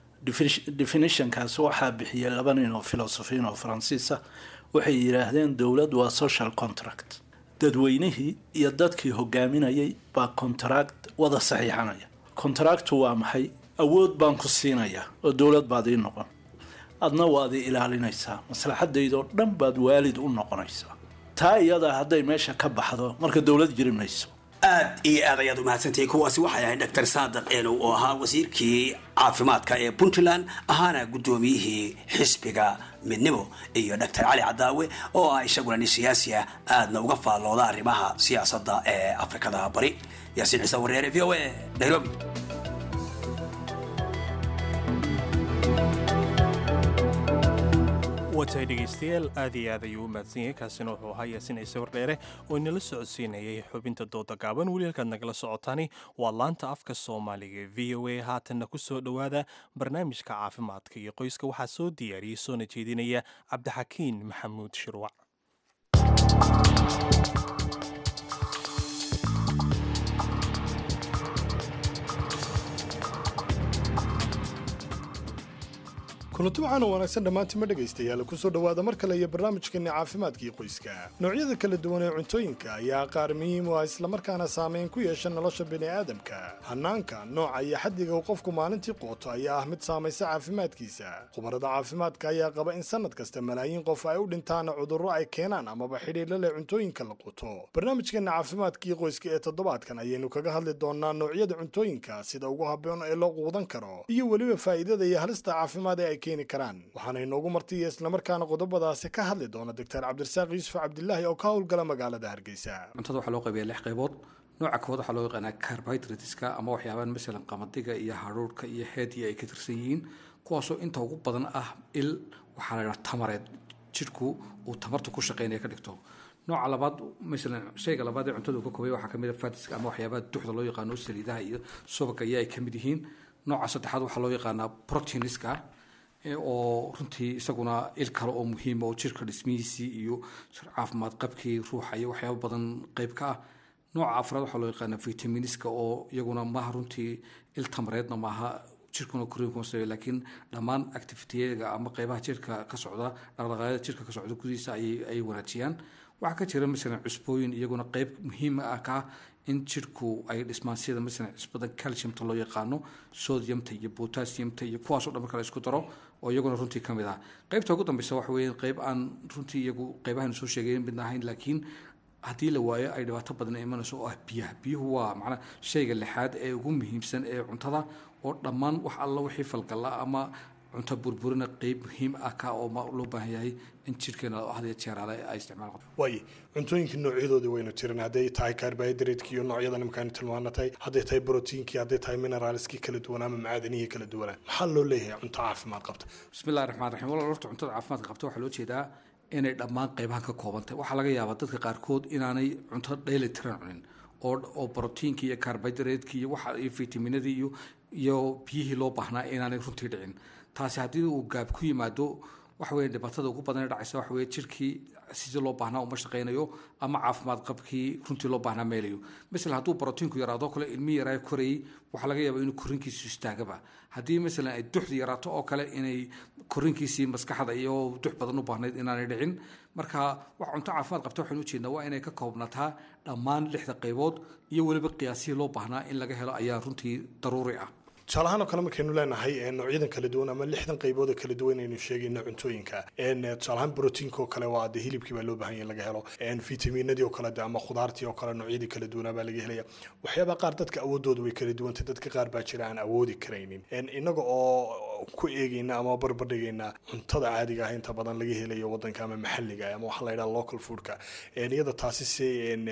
[SPEAKER 19] definitionkaas waxaa bixiya laba nin oo filosofiin oo faransiisa waxay yidhaahdeen dowlad waa social contract dadweynihii iyo dadkii hogaaminayay baa contract wada saxiixanaya contractu waa maxay awood baan ku siinayaa oo dowlad baad ii noqon adna waad ii ilaalinaysaa maslaxadaydoo dhan baad waalid u noqonaysaa taa iyada hadday meesha ka baxdo marka dowlad jiri mayso
[SPEAKER 18] aad iyo aad ayaad u mahadsantahay kuwaasi waxay ahayd dr saadiq eenow oo ahaa wasiirkii caafimaadka ee puntland ahaana guddoomiyihii xisbiga midnimo iyo dr cali cadaawe oo ah isaguna nin siyaasi ah aadna uga faallooda arrimaha siyaasadda ee afrikada bari yaasiin ciise wareere v o a nairobi
[SPEAKER 1] watay dhegaystayaal aad iyo aad ayuu u mahadsan yahay kaasina wuxuu ahaa yaasiin ciise wardheere oo inala socodsiinayay xubinta dooda gaaban weli halkaad nagala socotaani waa laanta afka soomaaliga v o a haatanna ku soo dhowaada barnaamijka caafimaadka iyo qoyska waxaa soo diyaariyey soona jeedinaya cabdixakiin maxamuud shirwac
[SPEAKER 21] kulanti waxaana wanaagsan dhammaantima dhegaystayaal ku soo dhowaada mar kale iyo barnaamijkeena caafimaadkii qoyska noocyada kala duwan ee cuntooyinka ayaa qaar muhiim u ah islamarkaana saameyn ku yeesha nolosha bini'aadamka hanaanka nooca iyo xaddiga uu qofku maalintii qooto ayaa ah mid saamaysa caafimaadkiisa khubarada caafimaadka ayaa qaba in sanad kasta malaayiin qof ay u dhintaan cudurro ay keenaan amaba xidhiidla leh cuntooyinka la quto barnaamijkeena caafimaadkii qoyska ee toddobaadkan ayaynu kaga hadli doonaa noocyada cuntooyinka sida ugu habboon ee loo quudan karo iyo weliba faa'iidada iyo halista caafimaad ee waxaana inoogu martiya islamarkaana qodobadaasi ka hadli doona doctor cabdirasaaq yuusuf cabdilaahi oo ka howlgala magaalada hargeysa
[SPEAKER 22] cuntada waxaa loo qaybiya 6 qaybood nooca koowaad waxaa loo yaqaanaa carbohydrateska ama waxyaabahan masalan qamadiga iyo haruurka iyo heediya ay ka tirsan yihiin kuwaasoo inta ugu badan ah waxaa la yidhaha tamareed jidhku uu tamarta ku shaqeynaya ka dhigto nooca labaad masalan shayga labaad ee cuntada uu ka koobaya waxaa kamid a fatiska ama waxyaabaha duxda loo yaqaano saliidaha iyo subaga iyo ay ka mid yihiin nooca saddexaad waxaa loo yaqaanaa proteiniska oo runtii isaguna il kale oo muhiima oo jirka dhismihiisii iyo caafimaad qabkii ruuxa iyo waxyaabo badan qayb ka ah nooca afraad waxaa loo yaqaana vitaminiska oo iyaguna maaha runtii il tamareedna maaha jirkuna koriinkumasay laakiin dhammaan activityaga ama qeybaha jirka ka socda dhaqdhaqaaqyada jirka ka socda gudihiisa ayay wanaajiyaan waxaa ka jira masalan cusbooyin iyaguna qeyb muhiima ah ka in jirku ay dhismaan sida masalan cusbada calciumta loo yaqaano sodiumta iyo potassiumta iyo kuwaasoo dhan marka la isku daro oo iyaguna runtii ka mid ah qeybta ugu dambeysa waxa weeye qeyb aan runtii iyagu qeybahan soo sheegayn midna ahayn laakiin haddii la waayo ay dhibaato badan imanayso oo ah biyuhu waa macnaa shayga lixaad ee ugu muhiimsan ee cuntada oo dhammaan wax alla wixii falgalla ama cunto burburina qeyb muhiim ah ka oo loo baahan yahay in jirkeena hadiya jeeraale ay isticmaalaan
[SPEAKER 21] waaye cuntooyinka noocyadoodii waynu tirin hadday tahay carbohydrate iyo noocyada nimkaani tilmaanatay hadday tahay proteinkii hadday tahay mineralskii kala duwan ama macdanihii kala duwanaa maxaa loo leeyahay cunto caafimaad qabta
[SPEAKER 22] bismillahi raxmaan raxiim walaal horta cuntada caafimaadka qabta waxaa loo jeedaa inay dhammaan qeybahan ka koobantahay waxaa laga yaabaa dadka qaarkood inaanay cunto dheeli tiran cunin oo proteinkii iyo carbohydratekii iyo waxa iyo vitaminadii iyo biyihii loo baahnaa inaanay runtii dhicin taasi haddii uu gaab ku yimaado waxa weeye dhibaatada ugu badan ee dhacaysa waxa weeye jirkii sidii loo baahnaa uma shaqaynayo ama caafimaad qabkii runtii loo baahnaa meelayo masalan hadduu proteinku yaraado kale ilmi yaraa korayay waxaa laga yaabaa inuu korinkiisu istaagaba haddii masalan ay duxdu yaraato oo kale inay korinkiisii maskaxda iyo dux badan u baahnayd inaanay dhicin marka wax cunto caafimaad qabta waxaynu ujeednaa waa inay ka koobnataa dhammaan 6 qaybood iyo weliba qiyaasihii loo baahnaa in laga helo ayaa runtii daruuri ah
[SPEAKER 21] tusaalahaan oo kale markaynu leenahay noocyadan kala duwan ama 6 qaybood kala duwan aynu sheegayno cuntooyinka tusaalahaan proteinka oo kale waa hilibkii baa loo baahan yahay laga helo vitaminadii oo kale ama khudaartii oo kale noocyadii kala duwan baa laga helaya waxyaaba qaar dadka awoodoodu way kala duwan tahay dadka qaar baa jira aan awoodi karaynin inaga oo ku eegayna ama barbardhigayna cuntada caadiga ah inta badan laga helayo wadanka ama maxalliga ama waxa la yiraahdo local foodka iyada taasi si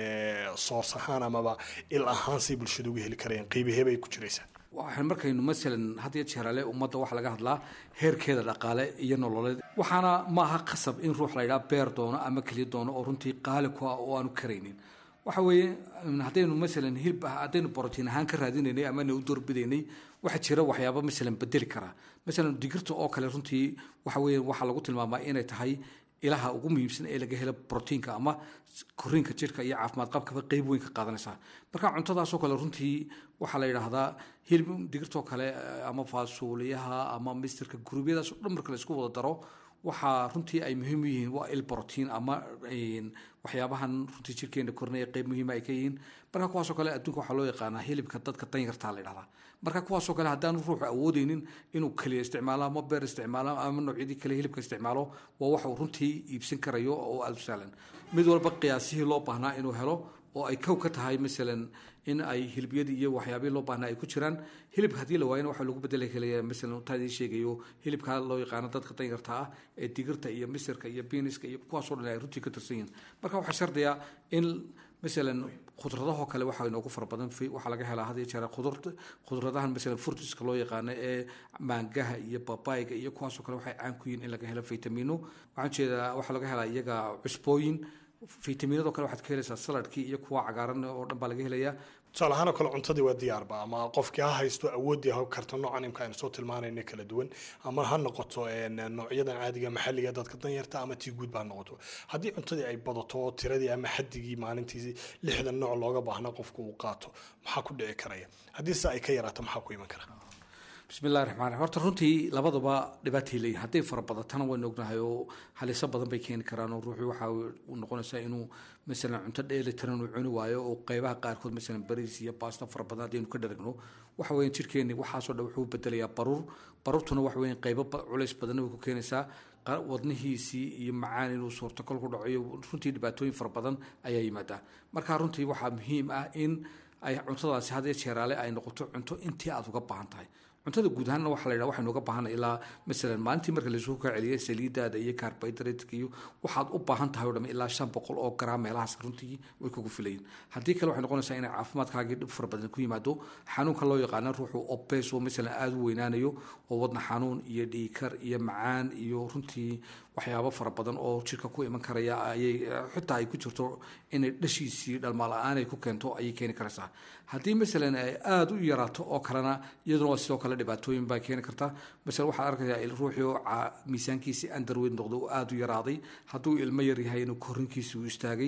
[SPEAKER 21] soos ahaan amaba il ahaan si bulshadu uga heli karayaan qiibaheeb ay ku jiraysaa
[SPEAKER 22] waxaan markaynu masalan had iyo jeerale ummadda waxa laga hadlaa heerkeeda dhaqaale iyo nololeed waxaana maaha qasab in ruux la yidhaha beer doono ama keliya doono oo runtii qaali ku ah oo aanu karaynin waxa weeye haddaynu masalan hilib haddaynu borotiin ahaan ka raadinaynay amana u doorbidaynay waxaa jira waxyaaba masalan bedeli kara masalan digirta oo kale runtii waxa weeye waxaa lagu tilmaamaa inay tahay ilaha ugu muhiimsan ee laga helo proteinka ama korinka jirka iyo caafimaad qabka qayb weyn ka qaadanaysa marka cuntadaasoo kale runtii waxaa la yidhaahdaa hilib digirtoo kale ama faasuuliyaha ama mistirka gurubyadaas dhan marka la isku wada daro waxaa runtii ay muhiim u yihiin waa il protein ama waxyaabahan runtii jirkeena korinaya qayb muhiima ay ka yihiin marka kuwaasoo kale adduunka waxaa loo yaqaanaa hilibka dadka danyartaa la yidhahdaa marka kuwaasoo kale haddaan ruuxu awoodeynin inuu kaliya isticmaalo ama beer isticmaalo ama noocyadii kale hilibka isticmaalo waa waxa uu runtii iibsan karayo oo aada u sahlan mid walba qiyaasihii loo baahnaa inuu helo oo ay kow ka tahay masalan in ay hilibyadii iyo waxyaabihii loo baahnaa ay ku jiraan hilibka haddii la waayana waxaa lagu bedeli kalayaa masalan intaa idiin sheegayo hilibka loo yaqaano dadka danyarta ah ee digirta iyo misirka iyo biiniska iyo kuwaasoo dhan ay runtii ka tirsan yihiin marka waxaa shardiya in masalan khudradahoo kale waxaa inoogu fara badan waxaa laga helaa had iyo jeer khudradahan masalan furtiska loo yaqaano ee maangaha iyo babayga iyo kuwaasoo kale waxay caan ku yihiin in laga helo vitamino waxaan jeedaa waxaa laga helaa iyaga cusbooyin fitaminado kale waxaad ka helaysaa saladkii iyo kuwa cagaaran oo dhan baa laga helayaa
[SPEAKER 21] tusaale ahaan oo kale cuntadii waa diyaarba ama qofkii ha haysto awoodii ha karto noocan imka aynu soo tilmaanayna kala duwan ama ha noqoto noocyadan caadiga maxalliga dadka danyarta ama tii guud ba ha noqoto haddii cuntadii ay badato tiradii ama xadigii maalintii 6 nooc looga baahna qofku uu qaato maxaa ku dhici karaya haddii se ay ka yaraato maxaa ku iman kara
[SPEAKER 22] bismillahi raxmaan raxiim horta runtii labadaba dhibaatay leeyihin hadday fara badatana waynu ognahay oo haliso badan bay keeni karaan oo ruuxii waxa uu noqonaysaa inuu masalan cunto dheeli tiran uu cuni waayo oo qaybaha qaarkood masalan bariis iyo baasta fara badan haddaynu ka dharagno waxa weeyaan jirkeenni waxaasoo dhan wuxuu bedelayaa baruurtuna waxa weeyaan qaybo culays badanna way ku keenaysaa wadnihiisii iyo macaan inuu suurtagal ku dhaco iyo runtii dhibaatooyin fara badan ayaa yimaada marka runtii waxaa muhiim ah in ay cuntadaasi had iyo jeeraale ay noqoto cunto intii aad uga baahan tahay cuntada guud ahaanna waxaa la yidhaha waxaynu uga baahanay ilaa masalan maalintii marka laisugu kaa celiyay saliidaada iyo carbohydrateska iyo waxaad u baahan tahay oo dham ilaa 500 oo garaam meelahaas runtii way kugu filayin haddii kale waxay noqonaysaa inay caafimaadkaagii dhib fara badan ku yimaado xanuunka loo yaqaano ruuxu obes oo masalan aada u weynaanayo oo wadna xanuun iyo dhiikar iyo macaan iyo runtii waxyaabo fara badan oo jirka ku iman karaya ayay xitaa ay ku jirto inay dhashiisii dhalmaala-aan ay ku keento ayay keeni karaysaa haddii masalan ay aada u yaraato oo kalena iyaduna waa sidoo kale dhibaatooyin baa keeni karta masalan waxaad arkaysaa ruuxii oo miisaankiisii underweyd noqdo oo aada u yaraaday hadduu ilmo yar yahay inuu korinkiisi u istaagay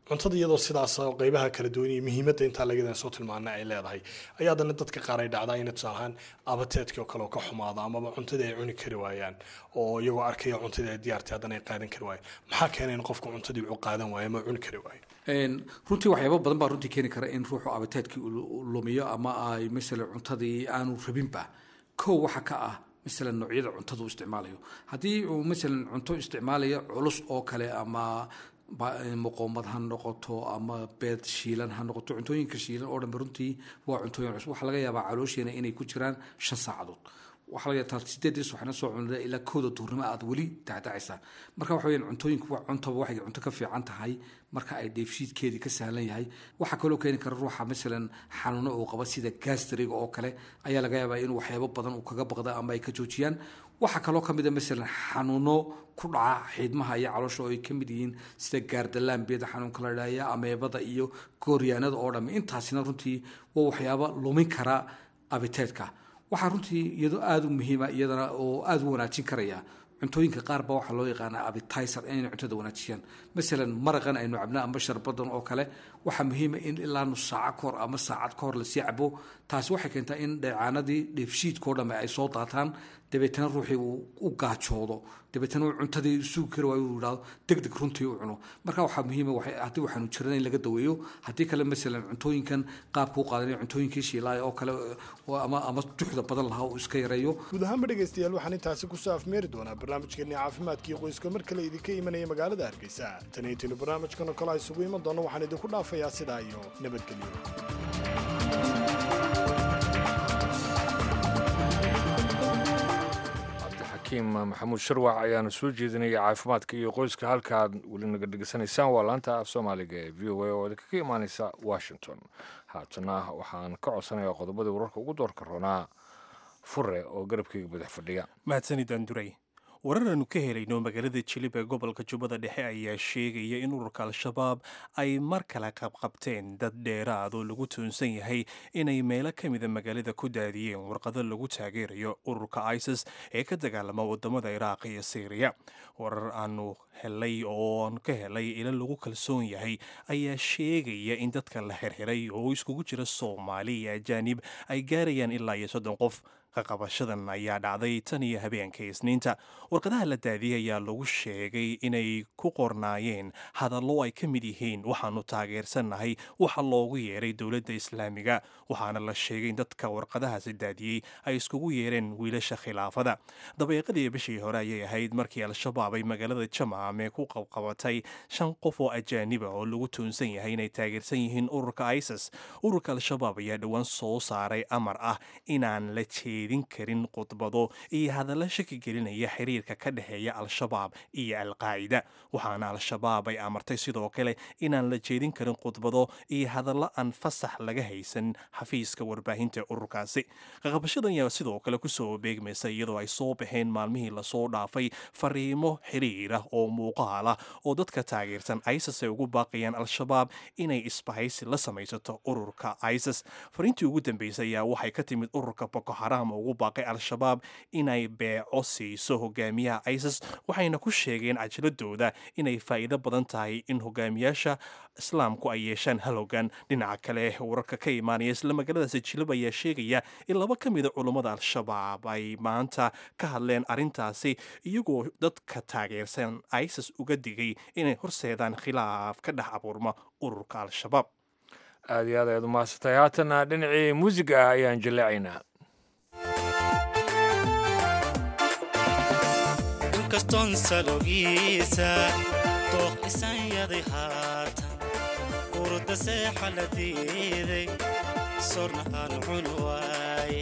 [SPEAKER 21] cuntada iyadoo sidaas oo qaybaha kala duwan iyo muhiimadda intaa lagadan soo tilmaana ay leedahay ayaa haddana dadka qaar ay dhacdaa inay tusaalahaan abateedkii oo kale oo ka xumaado amaba cuntadii ay cuni kari waayaan oo iyagoo arkaya cuntadii ay diyaartay haddana ay qaadan kari waayaan maxaa keenay in qofku cuntadii uu qaadan waayo ama cuni kari waayo
[SPEAKER 22] runtii waxyaabo badan baa runtii keeni kara in ruuxu abitaadkii lumiyo ama ay masalan cuntadii aanu rabinba kow waxa ka ah masalan noocyada cuntada uu isticmaalayo haddii uu masalan cunto isticmaalayo culus oo kale ama muqoomad ha noqoto ama beed shiilan ha noqoto cuntooyinka shiilan oo dhan runtii waa cuntooyin cusub waxaa laga yaabaa caloosheena inay ku jiraan 5 saacadood waxaa laga yaabaa 8 waxna soo cunada ilaa 1 duhurnimo aad weli dacdacaysaa marka waxa weeyaan cuntooyinku waa waxay cunto ka fiican tahay marka ay dheefshiidkeedii ka sahlan yahay waxa kaloo keeni kara ruuxa masalan xanuuno uu qabo sida gastriga oo kale ayaa laga yaabaa inuu waxyaabo badan uu kaga baqda ama ay ka joojiyaan waxa kaloo ka mid ah masalan xanuuno ku dhaca xiidmaha iyo caloosha oo ay ka mid yihiin sida gaardalaambiyada xanuunka la dhaaya ameebada iyo gooryaanada oo dhan intaasina runtii waa waxyaabo lumin kara abiteedka waxaa runtii iyadoo aada u muhiima iyadana oo aada u wanaajin karaya cuntooyinka qaar baa waxaa loo yaqaanaa appetizer inay cuntada wanaajiyaan masalan maraqan aynu cabnaa ama sharbadan oo kale waxaa muhiima in ilaa nus saaco kahor ama saacad ka hor lasii cabo taasi waxay keentaa in dheecaanadii dheefshiidkao dhamme ay soo daataan dabeetana ruuxii uu u gaajoodo dabeetana uu cuntadii sugi kari waayo uu yidhaahdo deg deg runtii u cuno marka waxaa muhiima haddii waxaanu jirana in laga daweeyo haddii kale masalan cuntooyinkan qaabka u qaadanaya cuntooyinkii shiilaaya oo kale ama duxda badan lahaa uu iska yareeyo
[SPEAKER 21] guud ahaanba dhegaystayaal waxaan intaasi kusoo afmeeri doonaa barnaamijkeennii caafimaadkii qoyska mar kale idinka imanaya magaalada hargeysa tan intaynu barnaamijkan oo kale a isugu iman doonno waxaan idinku dhaafayaa sidaa iyo nabadgelyo
[SPEAKER 2] maxamuud sharwax ayaana soo jeedinaya caafimaadka iyo qoyska halkaad weli naga dhegeysanaysaan waa laanta af soomaaliga ee v o a oo idinkaga imaaneysa washington haatana waxaan ka codsanayaa qodobadii wararka ugu doorka roonaa fure oo garabkayga madax fadhiya
[SPEAKER 1] mahadsanidaan duray wararanu ka helayno magaalada jilib ee gobolka jubbada dhexe ayaa sheegaya in ururka al-shabaab ay mar kale qabqabteen dad dheeraad oo lagu tuunsan yahay inay meelo ka mida magaalada ku daadiyeen warqado lagu taageerayo ururka isis ee ka dagaalama wadamada iraaq iyo syriya warar aanu helay ooan ka helay ila lagu kalsoon yahay ayaa sheegaya in dadka la xirxiray oo iskugu jira soomaali iyo ajaanib ay gaarayaan ilaa iyo 30 qof qabashadan ayaa dhacday tan iyo habeenka isniinta warqadaha la daadiyay ayaa lagu sheegay inay ku qornaayeen hadallo ay ka mid yihiin waxaanu taageersannahay waxa loogu yeeray dowladda islaamiga waxaana la sheegay in dadka warqadahaasi daadiyey ay iskugu yeereen wiilasha khilaafada dabeeqadii bishii hore ayay ahayd markii al-shabaab ay magaalada jamacame ku qabqabatay 5 qof oo ajaaniba oo lagu tuunsan yahay inay taageersan yihiin ururka isis ururka al-shabaab ayaa dhowaan soo saaray amar ah inaan la karin khudbado iyo hadalla shaki gelinaya xiriirka ka dhexeeya al-shabaab iyo al-qaacida waxaana al-shabaab ay amartay sidoo kale inaan la jeedin karin khudbado iyo hadallo aan fasax laga haysan xafiiska warbaahinta ururkaasi qaqabashadan ayaa sidoo kale kusoo beegmaysa iyadoo ay soo baxeen maalmihii lasoo dhaafay fariimo xiriir ah oo muuqaal ah oo dadka taageersan isis ay ugu baaqayaan al-shabaab inay isbahaysi la samaysato ururka isis fariintii ugu dambeysay ayaa waxay ka timid ururka boko haram ugu baaqay al-shabaab inay beeco siiso hogaamiyaha isis waxayna ku sheegeen cajiladooda inay faa'iido badan tahay in hogaamiyaasha islaamku ay yeeshaan hal hogaan dhinaca kale wararka ka imaanaya isla magaaladaasi jilib ayaa sheegaya in 2 ka mida culummada al-shabaab ay maanta ka hadleen arrintaasi iyagoo dadka taageersan isis uga digay inay horseedaan khilaaf ka dhex abuurma ururka al-shabaab
[SPEAKER 2] aad iyo aad ayaad umahadsantahay haatana dhinacii muusiga ah ayaan jaleecaynaa
[SPEAKER 4] inkaston salogiisa dooq isanyaday haatan urda seexa la diiday sorna aan cun waaye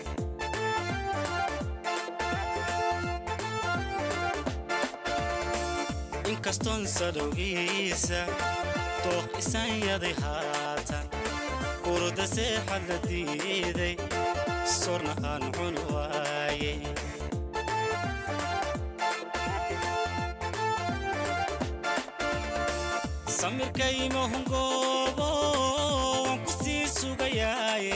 [SPEAKER 4] inkaston salogiisa dooq isanyaday haatan urda seexa la diiday sorna aan cun waaye samirkaymahungoobo waan ku sii sugayaaye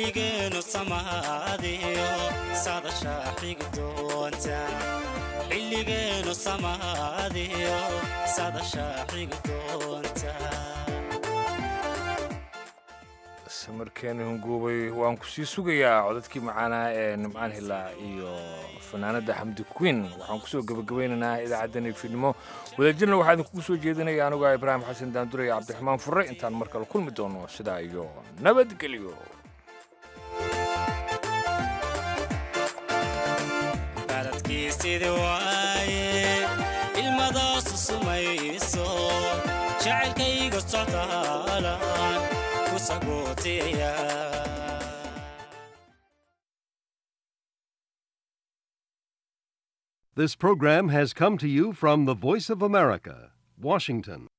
[SPEAKER 4] xilligeenu samaadiyo saadashaa xigi doonta xilligeenu samaadiyo sadashaa xigi doonta
[SPEAKER 2] samarkeeni hunguubay waan ku sii sugayaa codadkii macaanaa ee nimcaan hilaa iyo fanaanada xamdi queen waxaan kusoo gabagabaynaynaa idaacaddani fiidnimo wadajirna waxaa idinkugu soo jeedinaya anugaa ibraahim xasan daandure iyo cabdiraxmaan furre intaan mar kale kulmi doono sidaa iyo nabadgelyo
[SPEAKER 4] baladkiisidi waaye ilmadaasu sumayso jacaylkayga socdaalan ku sagootiyaya
[SPEAKER 3] This program has come to you from the Voice of America, Washington.